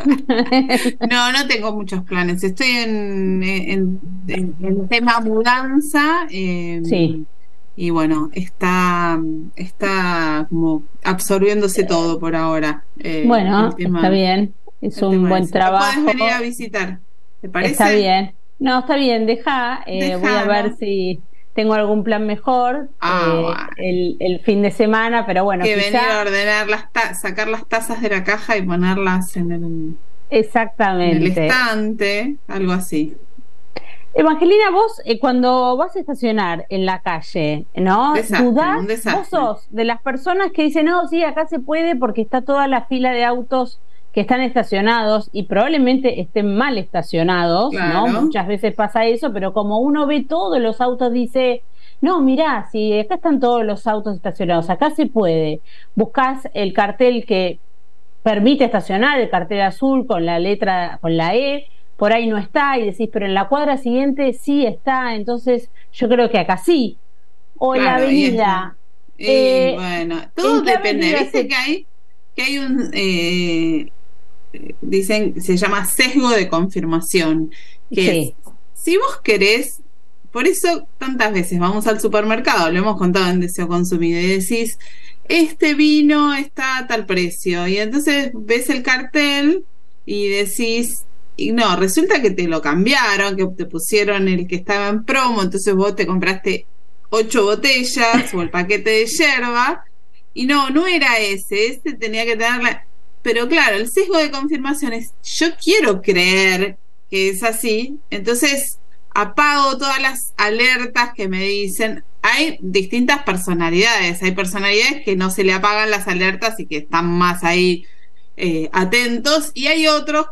No, no tengo muchos planes. Estoy en, en, en, en tema mudanza. eh, Sí. Y bueno, está, está como absorbiéndose todo por ahora. eh, Bueno, el tema- está bien. Es el un tema buen ese. trabajo. Podés venir a visitar. ¿Te parece? Está bien. No, está bien, deja. eh, voy a Dejalo. ver si tengo algún plan mejor Ah, eh, bueno. el, el fin de semana, pero bueno, Que quizá- venir a ordenar las ta- sacar las tazas de la caja y ponerlas en el, en el exactamente. estante, algo así. Evangelina, vos eh, cuando vas a estacionar en la calle, ¿no? Desastre, ¿Dudás? un desastre. Vos sos de las personas que dicen, no, sí, acá se puede porque está toda la fila de autos que están estacionados y probablemente estén mal estacionados, Claro. ¿no? Muchas veces pasa eso, pero como uno ve todos los autos, dice, no, mirá, si acá están todos los autos estacionados, acá se puede. Buscás el cartel que permite estacionar, el cartel azul con la letra, con la E, por ahí no está, y decís, pero en la cuadra siguiente sí está, entonces yo creo que acá sí. O en la Claro, y avenida. Y Eh, bueno, todo ¿en qué depende. avenida Viste se- que hay, que hay un eh, dicen, se llama sesgo de confirmación, que Sí. es, si vos querés, por eso tantas veces vamos al supermercado, lo hemos contado en Deseo Consumido, y decís, este vino está a tal precio, y entonces ves el cartel y decís, y no, resulta que te lo cambiaron, que te pusieron el que estaba en promo, entonces vos te compraste ocho botellas o el paquete de yerba, y no, no era ese, ese tenía que tener la... Pero claro, el sesgo de confirmación es, yo quiero creer que es así, entonces apago todas las alertas que me dicen. Hay distintas personalidades, hay personalidades que no se le apagan las alertas y que están más ahí eh, atentos, y hay otros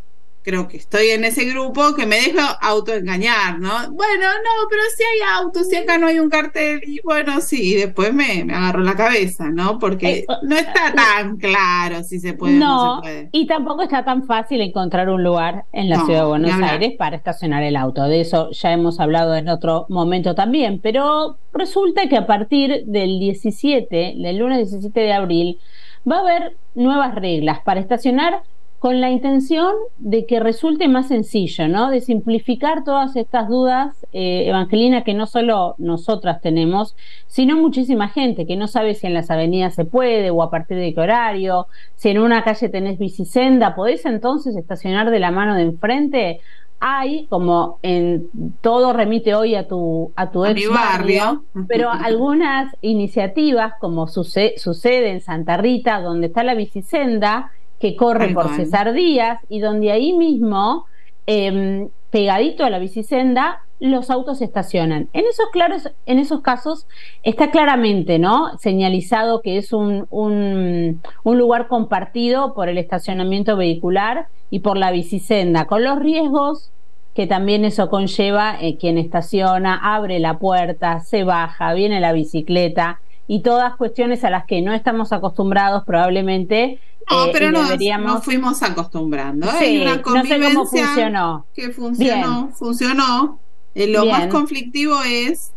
creo que estoy en ese grupo que me dejo autoengañar, ¿no? Bueno, no, pero si hay autos, si acá no hay un cartel, y bueno, sí, y después me, me agarro la cabeza, ¿no? Porque no está tan claro si se puede no, o no se puede. Y tampoco está tan fácil encontrar un lugar en la No, ciudad de Buenos ni hablar. Aires para estacionar el auto. De eso ya hemos hablado en otro momento también, pero resulta que a partir del diecisiete, del lunes diecisiete de abril, va a haber nuevas reglas para estacionar con la intención de que resulte más sencillo, ¿no? De simplificar todas estas dudas, eh, Evangelina, que no solo nosotras tenemos, sino muchísima gente que no sabe si en las avenidas se puede o a partir de qué horario, si en una calle tenés bicisenda, ¿podés entonces estacionar de la mano de enfrente? Hay, como en todo remite hoy a tu a tu A ex mi barrio, pero algunas iniciativas, como suce- sucede en Santa Rita, donde está la bicisenda, que corre Tal por cual. César Díaz, y donde ahí mismo, eh, pegadito a la bicisenda, los autos estacionan. En esos claros, en esos casos está claramente, ¿no?, señalizado que es un, un, un lugar compartido por el estacionamiento vehicular y por la bicisenda, con los riesgos que también eso conlleva. Eh, quien estaciona, abre la puerta, se baja, viene la bicicleta, y todas cuestiones a las que no estamos acostumbrados probablemente. No, eh, pero y no, deberíamos... nos fuimos acostumbrando. Sí, Hay una no sé cómo convivencia funcionó. que funcionó, Bien. funcionó. Eh, lo Bien. más conflictivo es,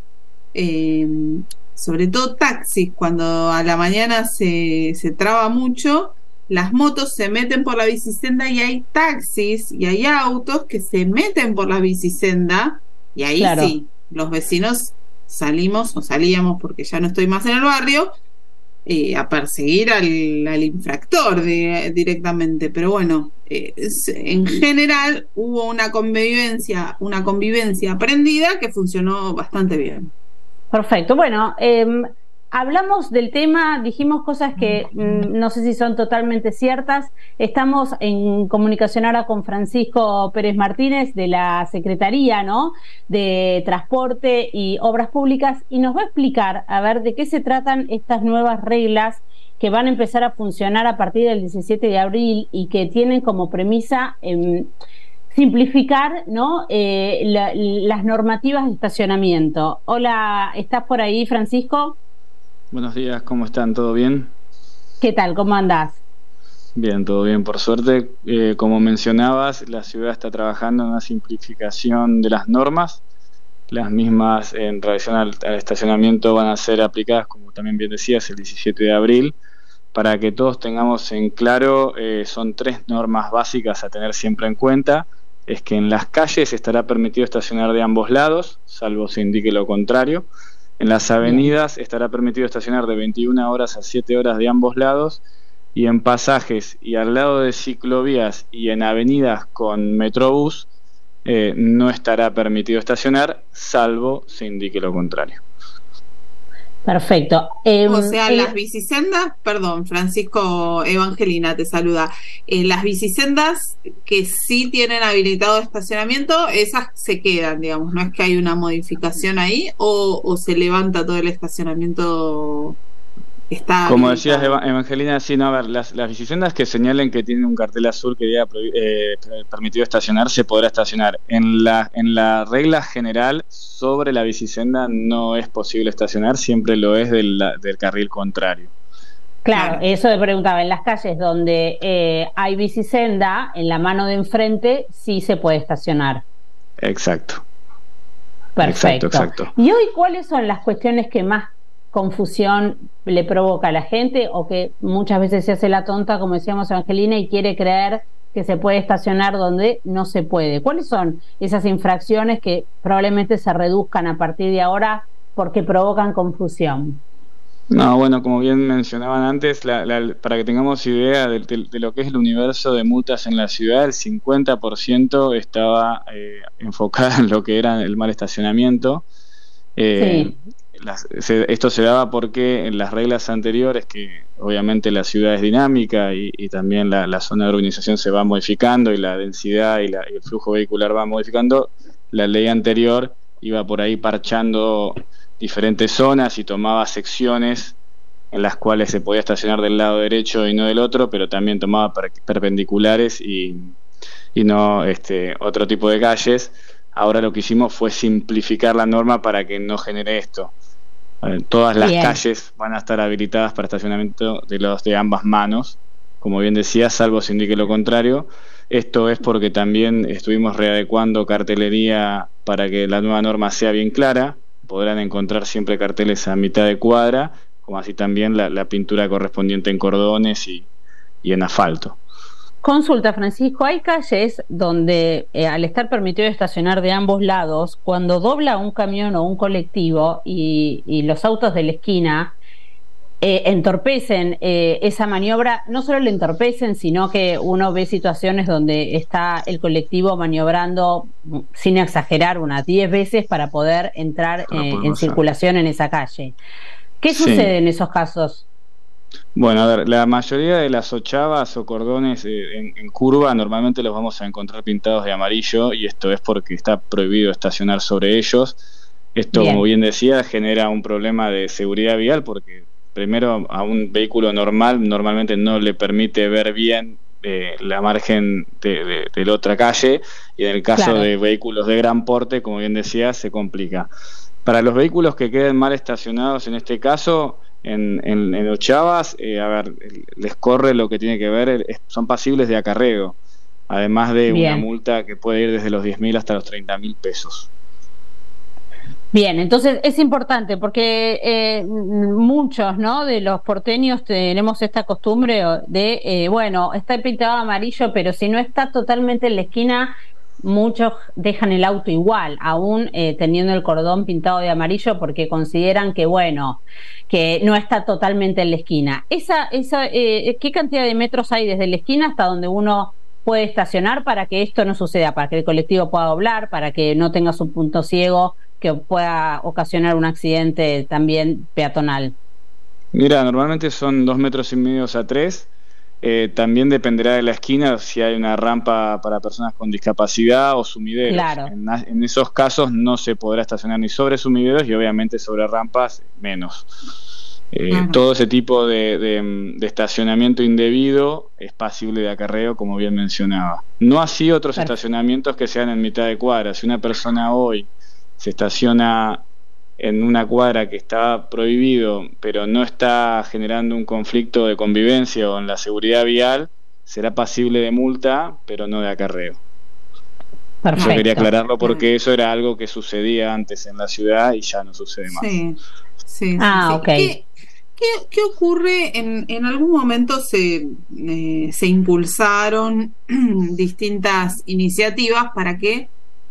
eh, sobre todo taxis, cuando a la mañana se, se traba mucho, las motos se meten por la bicisenda y hay taxis y hay autos que se meten por la bicisenda, y ahí Claro. sí, los vecinos salimos o salíamos, porque ya no estoy más en el barrio, eh, a perseguir al, al infractor de, directamente. Pero bueno, eh, es- en general hubo una convivencia, una convivencia aprendida que funcionó bastante bien. Perfecto. Bueno, eh, hablamos del tema, dijimos cosas que mm, no sé si son totalmente ciertas. Estamos en comunicación ahora con Francisco Pérez Martínez de la Secretaría, ¿no?, de Transporte y Obras Públicas, y nos va a explicar a ver de qué se tratan estas nuevas reglas que van a empezar a funcionar a partir del diecisiete de abril y que tienen como premisa eh, simplificar, ¿no?, eh, la- las normativas de estacionamiento. Hola, ¿estás por ahí, Francisco? Buenos días, ¿cómo están? ¿Todo bien? ¿Qué tal? ¿Cómo andás? Bien, todo bien, por suerte. Eh, como mencionabas, la ciudad está trabajando en una simplificación de las normas. Las mismas en relación al, al estacionamiento van a ser aplicadas, como también bien decías, el diecisiete de abril. Para que todos tengamos en claro, eh, son tres normas básicas a tener siempre en cuenta. Es que en las calles estará permitido estacionar de ambos lados, salvo se indique lo contrario. En las avenidas estará permitido estacionar de veintiuna horas a siete horas de ambos lados, y en pasajes y al lado de ciclovías y en avenidas con Metrobús eh, no estará permitido estacionar, salvo se indique lo contrario. Perfecto. Eh, O sea, el- las bicisendas, perdón, Francisco, Evangelina te saluda. Eh, las bicisendas que sí tienen habilitado estacionamiento, esas se quedan, digamos, no es que hay una modificación ahí, o, o se levanta todo el estacionamiento. Está Como habilitado. decías, Eva- Evangelina, sí, no, a ver, las, las bicisendas que señalen que tienen un cartel azul que diga prohi- eh, permitido estacionar, se podrá estacionar. En la, en la regla general, sobre la bicisenda no es posible estacionar, siempre lo es del, la- del carril contrario. Claro, eso me preguntaba, en las calles donde eh, hay bicisenda, en la mano de enfrente sí se puede estacionar. Exacto. Perfecto. Exacto, exacto. ¿Y hoy cuáles son las cuestiones que más confusión le provoca a la gente, o que muchas veces se hace la tonta, como decíamos, Evangelina, y quiere creer que se puede estacionar donde no se puede? ¿Cuáles son esas infracciones que probablemente se reduzcan a partir de ahora porque provocan confusión? No, bueno, como bien mencionaban antes, la, la, para que tengamos idea de, de, de lo que es el universo de multas en la ciudad, el cincuenta por ciento estaba eh, enfocada en lo que era el mal estacionamiento. Eh, Sí. las, se, esto se daba porque en las reglas anteriores, que obviamente la ciudad es dinámica y, y también la, la zona de urbanización se va modificando y la densidad y, la, y el flujo vehicular va modificando, la ley anterior iba por ahí parchando diferentes zonas y tomaba secciones en las cuales se podía estacionar del lado derecho y no del otro, pero también tomaba per perpendiculares y, y no este otro tipo de calles. Ahora lo que hicimos fue simplificar la norma para que no genere esto. Eh, todas las bien. calles van a estar habilitadas para estacionamiento de los de ambas manos, como bien decía, salvo se indique lo contrario. Esto es porque también estuvimos readecuando cartelería para que la nueva norma sea bien clara. Podrán encontrar siempre carteles a mitad de cuadra, como así también la, la pintura correspondiente en cordones y, y en asfalto. Consulta, Francisco, hay calles donde eh, al estar permitido estacionar de ambos lados, cuando dobla un camión o un colectivo y, y los autos de la esquina eh, entorpecen eh, esa maniobra, no solo le entorpecen, sino que uno ve situaciones donde está el colectivo maniobrando, sin exagerar, unas diez veces para poder entrar eh, en circulación en esa calle. ¿Qué sí. sucede en esos casos? Bueno, a ver, la mayoría de las ochavas o cordones eh, en, en curva normalmente los vamos a encontrar pintados de amarillo, y esto es porque está prohibido estacionar sobre ellos. Esto, bien. como bien decía, genera un problema de seguridad vial, porque primero a un vehículo normal normalmente no le permite ver bien eh, la margen de, de, de la otra calle, y en el caso claro. de vehículos de gran porte, como bien decía, se complica. Para los vehículos que queden mal estacionados, en este caso En, en, en ochavas, eh, a ver, les corre lo que tiene que ver, es, son pasibles de acarreo, además de Bien. una multa que puede ir desde los diez mil hasta los treinta mil pesos. Bien, entonces es importante porque eh, muchos, ¿no?, de los porteños tenemos esta costumbre de, eh, bueno, está pintado amarillo, pero si no está totalmente en la esquina, muchos dejan el auto igual, aún eh, teniendo el cordón pintado de amarillo, porque consideran que, bueno, que no está totalmente en la esquina. Esa, esa, eh, ¿qué cantidad de metros hay desde la esquina hasta donde uno puede estacionar para que esto no suceda, para que el colectivo pueda doblar, para que no tengas un punto ciego que pueda ocasionar un accidente también peatonal? Mira, normalmente son dos metros y medio a tres. Eh, también dependerá de la esquina si hay una rampa para personas con discapacidad o sumideros. Claro. En, en esos casos no se podrá estacionar ni sobre sumideros y obviamente sobre rampas menos. Eh, uh-huh. Todo ese tipo de, de, de estacionamiento indebido es pasible de acarreo, como bien mencionaba. No así otros Perfecto. estacionamientos que sean en mitad de cuadra. Si una persona hoy se estaciona en una cuadra que está prohibido, pero no está generando un conflicto de convivencia o en la seguridad vial, será pasible de multa, pero no de acarreo. Perfecto. Yo quería aclararlo porque eso era algo que sucedía antes en la ciudad y ya no sucede más. Sí, sí, ah, sí. ok. ¿Qué, qué, qué ocurre? En, en algún momento se, eh, se impulsaron distintas iniciativas para que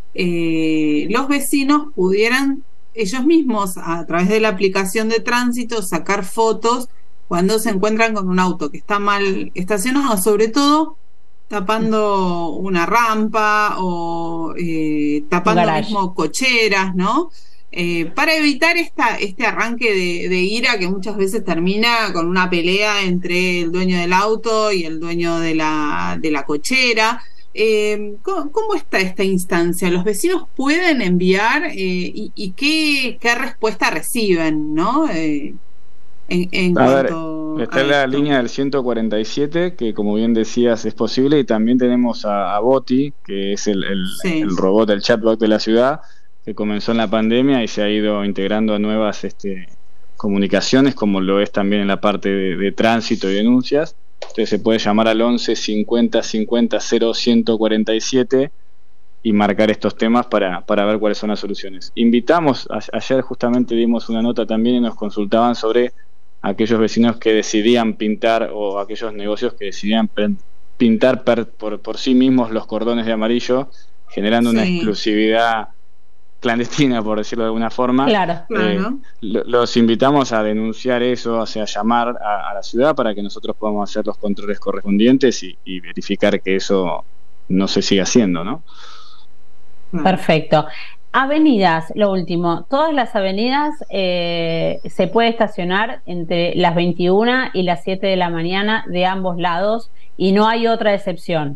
eh, los vecinos pudieran ellos mismos, a través de la aplicación de tránsito, sacar fotos cuando se encuentran con un auto que está mal estacionado, sobre todo tapando una rampa o eh, tapando mismo cocheras, ¿no? Eh, para evitar esta, este arranque de, de ira que muchas veces termina con una pelea entre el dueño del auto y el dueño de la, de la cochera. Eh, ¿cómo, ¿Cómo está esta instancia? ¿Los vecinos pueden enviar eh, y, y qué, qué respuesta reciben, ¿no? Eh, en, en a cuanto ver, está a la esto. línea del ciento cuarenta y siete, que como bien decías es posible, y también tenemos a, a Boti, que es el, el, Sí. el robot, el chatbot de la ciudad, que comenzó en la pandemia y se ha ido integrando a nuevas este, comunicaciones, como lo es también en la parte de, de tránsito y denuncias. Entonces se puede llamar al once cincuenta cincuenta cero ciento cuarenta y siete y marcar estos temas para, para ver cuáles son las soluciones. Invitamos, a, ayer justamente dimos una nota también y nos consultaban sobre aquellos vecinos que decidían pintar o aquellos negocios que decidían pe- pintar per, por, por sí mismos los cordones de amarillo, generando Sí. una exclusividad clandestina, por decirlo de alguna forma. Claro. Claro. Eh, lo- los invitamos a denunciar eso, o sea, a llamar a, a la ciudad para que nosotros podamos hacer los controles correspondientes y, y verificar que eso no se siga haciendo, ¿no? Perfecto. Avenidas, lo último. Todas las avenidas eh, se puede estacionar entre las veintiuna y las siete de la mañana de ambos lados y no hay otra excepción.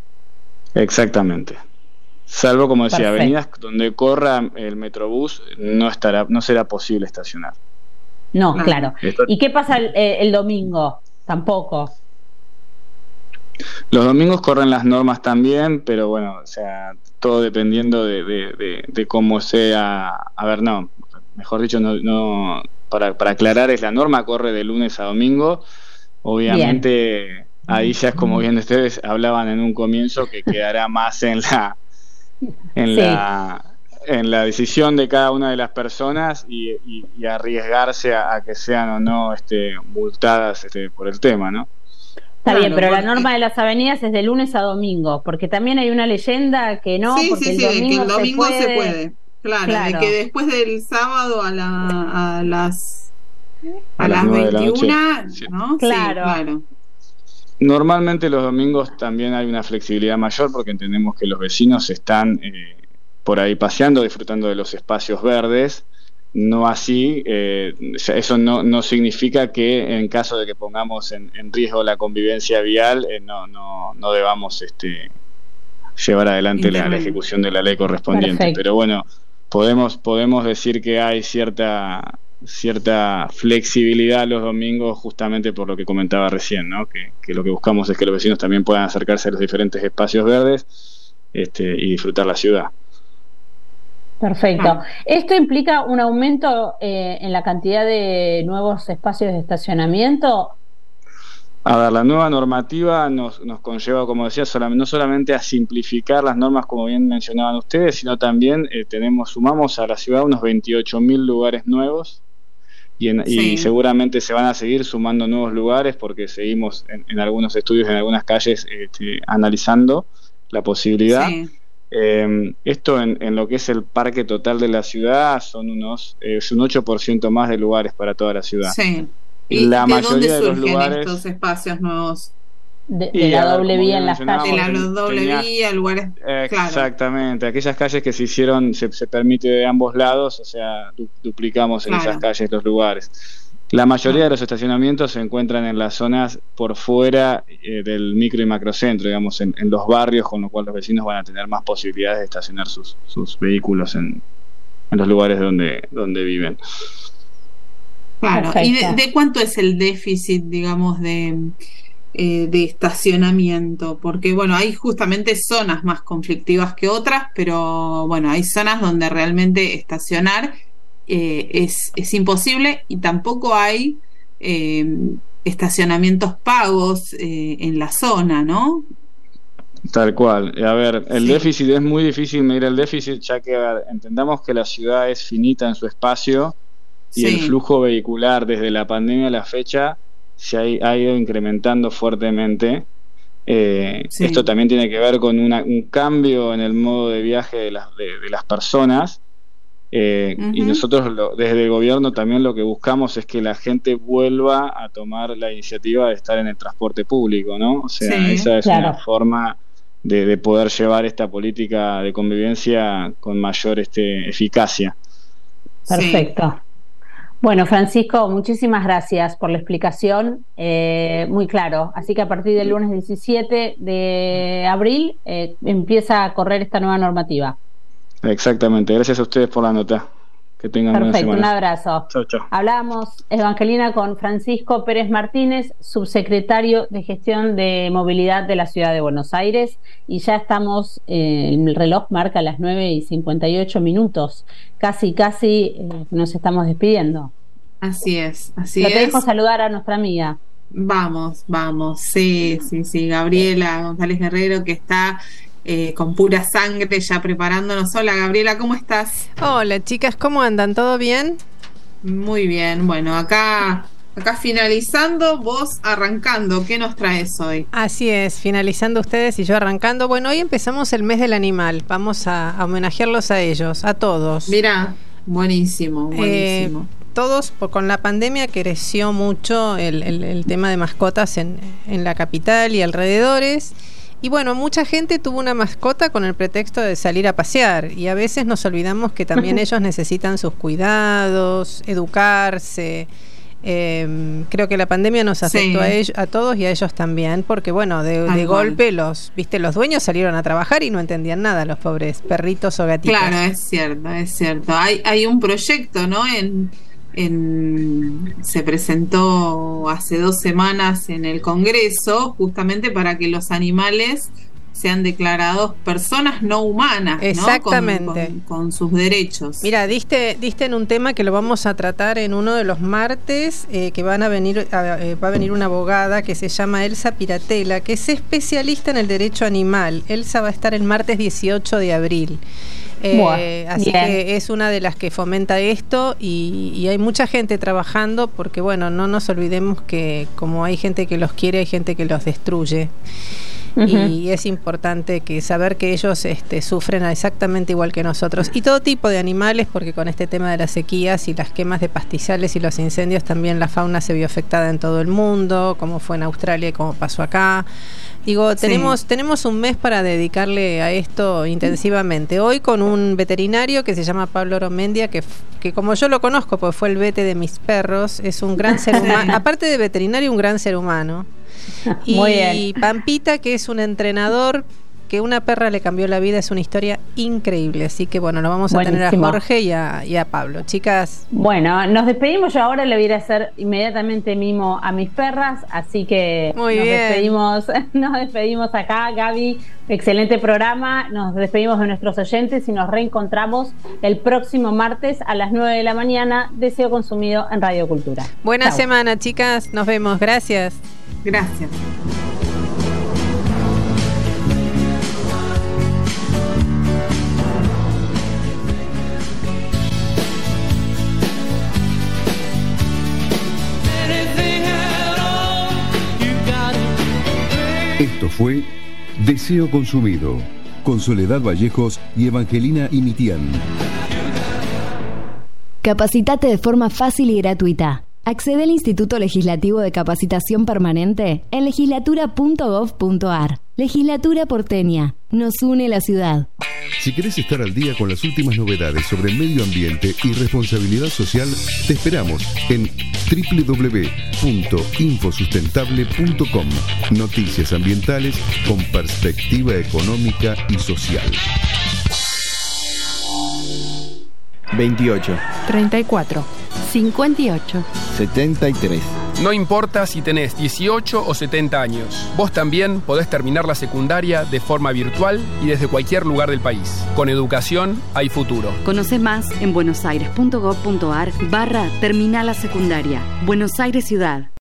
Exactamente. Salvo, como decía, Perfecto. avenidas donde corra el metrobús no estará, no será posible estacionar. No, Claro. claro. Esto- ¿Y qué pasa el, eh, el domingo? Tampoco. Los domingos corren las normas también, pero bueno, o sea, todo dependiendo de, de, de, de cómo sea. A ver, no, mejor dicho, no, no para, para aclarar, es la norma corre de lunes a domingo. Obviamente, bien. Ahí ya es como bien ustedes hablaban en un comienzo, que quedará más en la en sí. la en la decisión de cada una de las personas y, y, y arriesgarse a, a que sean o no este, multadas este, por el tema, ¿no? Está Claro, bien, pero la porque- norma de las avenidas es de lunes a domingo, porque también hay una leyenda que no, sí, porque sí, el sí, domingo, que el domingo se puede. se puede. Claro, Claro. de que después del sábado a, la, a las a, A las las nueve de la noche. veintiuna, Sí. ¿no? Claro. Sí, claro. Normalmente los domingos también hay una flexibilidad mayor porque entendemos que los vecinos están eh, por ahí paseando, disfrutando de los espacios verdes. No así, eh, o sea, eso no, no significa que en caso de que pongamos en, en riesgo la convivencia vial, eh, no, no, no debamos este, llevar adelante la, la Intervenir. ejecución de la ley correspondiente. Perfecto. Pero bueno, podemos, podemos decir que hay cierta cierta flexibilidad los domingos justamente por lo que comentaba recién, ¿no? Que, que lo que buscamos es que los vecinos también puedan acercarse a los diferentes espacios verdes este, y disfrutar la ciudad. Perfecto. Ah. ¿Esto implica un aumento eh, en la cantidad de nuevos espacios de estacionamiento? A ver, la nueva normativa nos, nos conlleva, como decía, solamente, no solamente a simplificar las normas, como bien mencionaban ustedes, sino también eh, tenemos sumamos a la ciudad unos veintiocho mil lugares nuevos y, en, Sí. y seguramente se van a seguir sumando nuevos lugares porque seguimos en, en algunos estudios, en algunas calles, este, analizando la posibilidad. Sí. Eh, esto en, en lo que es el parque total de la ciudad son unos eh, es un ocho por ciento más de lugares para toda la ciudad. Sí. ¿Y La de mayoría dónde de los surgen lugares- estos espacios nuevos? De, Y de a la ver, doble como vía bien en las mencionábamos, calles. De la ten- doble tenía- vía, lugares. Claro. Exactamente, aquellas calles que se hicieron, se, se permite de ambos lados, o sea, du- duplicamos en Claro. esas calles los lugares. La mayoría de los estacionamientos se encuentran en las zonas por fuera eh, del micro y macrocentro, digamos, en, en los barrios, con lo cual los vecinos van a tener más posibilidades de estacionar sus, sus vehículos en, en los lugares donde, donde viven. Claro. Perfecto. ¿Y de, de cuánto es el déficit, digamos, de, eh, de estacionamiento? Porque, bueno, hay justamente zonas más conflictivas que otras, pero, bueno, hay zonas donde realmente estacionar eh, es, es imposible y tampoco hay eh, estacionamientos pagos eh, en la zona, ¿no? Tal cual. A ver, el Sí. déficit es muy difícil medir el déficit, ya que a ver, entendamos que la ciudad es finita en su espacio y Sí. el flujo vehicular desde la pandemia a la fecha se ha, ha ido incrementando fuertemente. Eh, Sí. Esto también tiene que ver con una- un cambio en el modo de viaje de las, de, de las personas. Eh, Y Ujú. nosotros lo- desde el gobierno también lo que buscamos es que la gente vuelva a tomar la iniciativa de estar en el transporte público, ¿no? O sea, Sí, esa es claro. una forma de, de poder llevar esta política de convivencia con mayor este, eficacia. Sí. Perfecto. Bueno, Francisco, muchísimas gracias por la explicación, eh, muy claro. Así que a partir del lunes diecisiete de abril eh, empieza a correr esta nueva normativa. Exactamente. Gracias a ustedes por la nota. Que tengan buena Perfecto, un semana. abrazo. Chao, chao. Hablábamos, Evangelina, con Francisco Pérez Martínez, subsecretario de Gestión de Movilidad de la Ciudad de Buenos Aires, y ya estamos, eh, el reloj marca las nueve y cincuenta y ocho minutos, casi, casi eh, nos estamos despidiendo. Así es, así Yo te es. dejo saludar a nuestra amiga. Vamos, vamos, sí, sí, sí, Gabriela González Guerrero, que está eh, con pura sangre ya preparándonos. Hola Gabriela, ¿cómo estás? Hola chicas, ¿cómo andan? ¿Todo bien? Muy bien, bueno, acá, acá finalizando, vos arrancando, ¿qué nos traes hoy? Así es, finalizando ustedes y yo arrancando. Bueno, hoy empezamos el mes del animal, vamos a, a homenajearlos a ellos, a todos. Mira, buenísimo, buenísimo. Eh, todos, por- con la pandemia creció mucho el, el- el tema de mascotas en, en la capital y alrededores. Y bueno, mucha gente tuvo una mascota con el pretexto de salir a pasear y a veces nos olvidamos que también ellos necesitan sus cuidados, educarse. Eh, creo que la pandemia nos afectó Sí. a, ellos, a todos y a ellos también, porque bueno, de, Tal de cual. golpe los, viste, los dueños salieron a trabajar y no entendían nada, los pobres perritos o gatitos. Claro, es cierto, es cierto. Hay, hay un proyecto, ¿no? En, en, se presentó hace dos semanas en el Congreso, justamente para que los animales sean declarados personas no humanas, exactamente, ¿no? Con, con, con sus derechos. Mira, diste, diste en un tema que lo vamos a tratar en uno de los martes, eh, que van a venir, a, eh, va a venir una abogada que se llama Elsa Piratela, que es especialista en el derecho animal. Elsa va a estar el martes dieciocho de abril. Eh, Buah, así bien. Que es una de las que fomenta esto y, y hay mucha gente trabajando porque, bueno, no nos olvidemos que como hay gente que los quiere, hay gente que los destruye. Uh-huh. Y es importante que saber que ellos este, sufren exactamente igual que nosotros y todo tipo de animales, porque con este tema de las sequías y las quemas de pastizales y los incendios también la fauna se vio afectada en todo el mundo, como fue en Australia y como pasó acá. Digo, tenemos sí. tenemos un mes para dedicarle a esto intensivamente. Hoy con un veterinario que se llama Pablo Oromendia, que, que como yo lo conozco, pues fue el vete de mis perros, es un gran ser humano, aparte de veterinario, un gran ser humano. Y Muy bien. Pampita, que es un entrenador que una perra le cambió la vida, es una historia increíble. Así que bueno, lo vamos a Buenísimo. tener a Jorge y a, y a Pablo. Chicas. Bueno, nos despedimos. Yo ahora le voy a ir a hacer inmediatamente mimo a mis perras. Así que Muy nos bien. despedimos, nos despedimos acá, Gaby. Excelente programa. Nos despedimos de nuestros oyentes y nos reencontramos el próximo martes a las nueve de la mañana. Deseo Consumido en Radio Cultura. Buena Chau. semana, chicas. Nos vemos. Gracias. Gracias. Esto fue Deseo Consumido, con Soledad Vallejos y Evangelina Imitián. Capacitate de forma fácil y gratuita. Accede al Instituto Legislativo de Capacitación Permanente en legislatura punto gov punto ar. Legislatura porteña. Nos une la ciudad. Si querés estar al día con las últimas novedades sobre medio ambiente y responsabilidad social, te esperamos en doble u doble u doble u punto infosustentable punto com. Noticias ambientales con perspectiva económica y social. veintiocho, treinta y cuatro, cincuenta y ocho. setenta y tres. No importa si tenés dieciocho o setenta años, vos también podés terminar la secundaria de forma virtual y desde cualquier lugar del país. Con educación hay futuro. Conoce más en buenosaires punto gov punto ar barra terminal la secundaria. Buenos Aires Ciudad.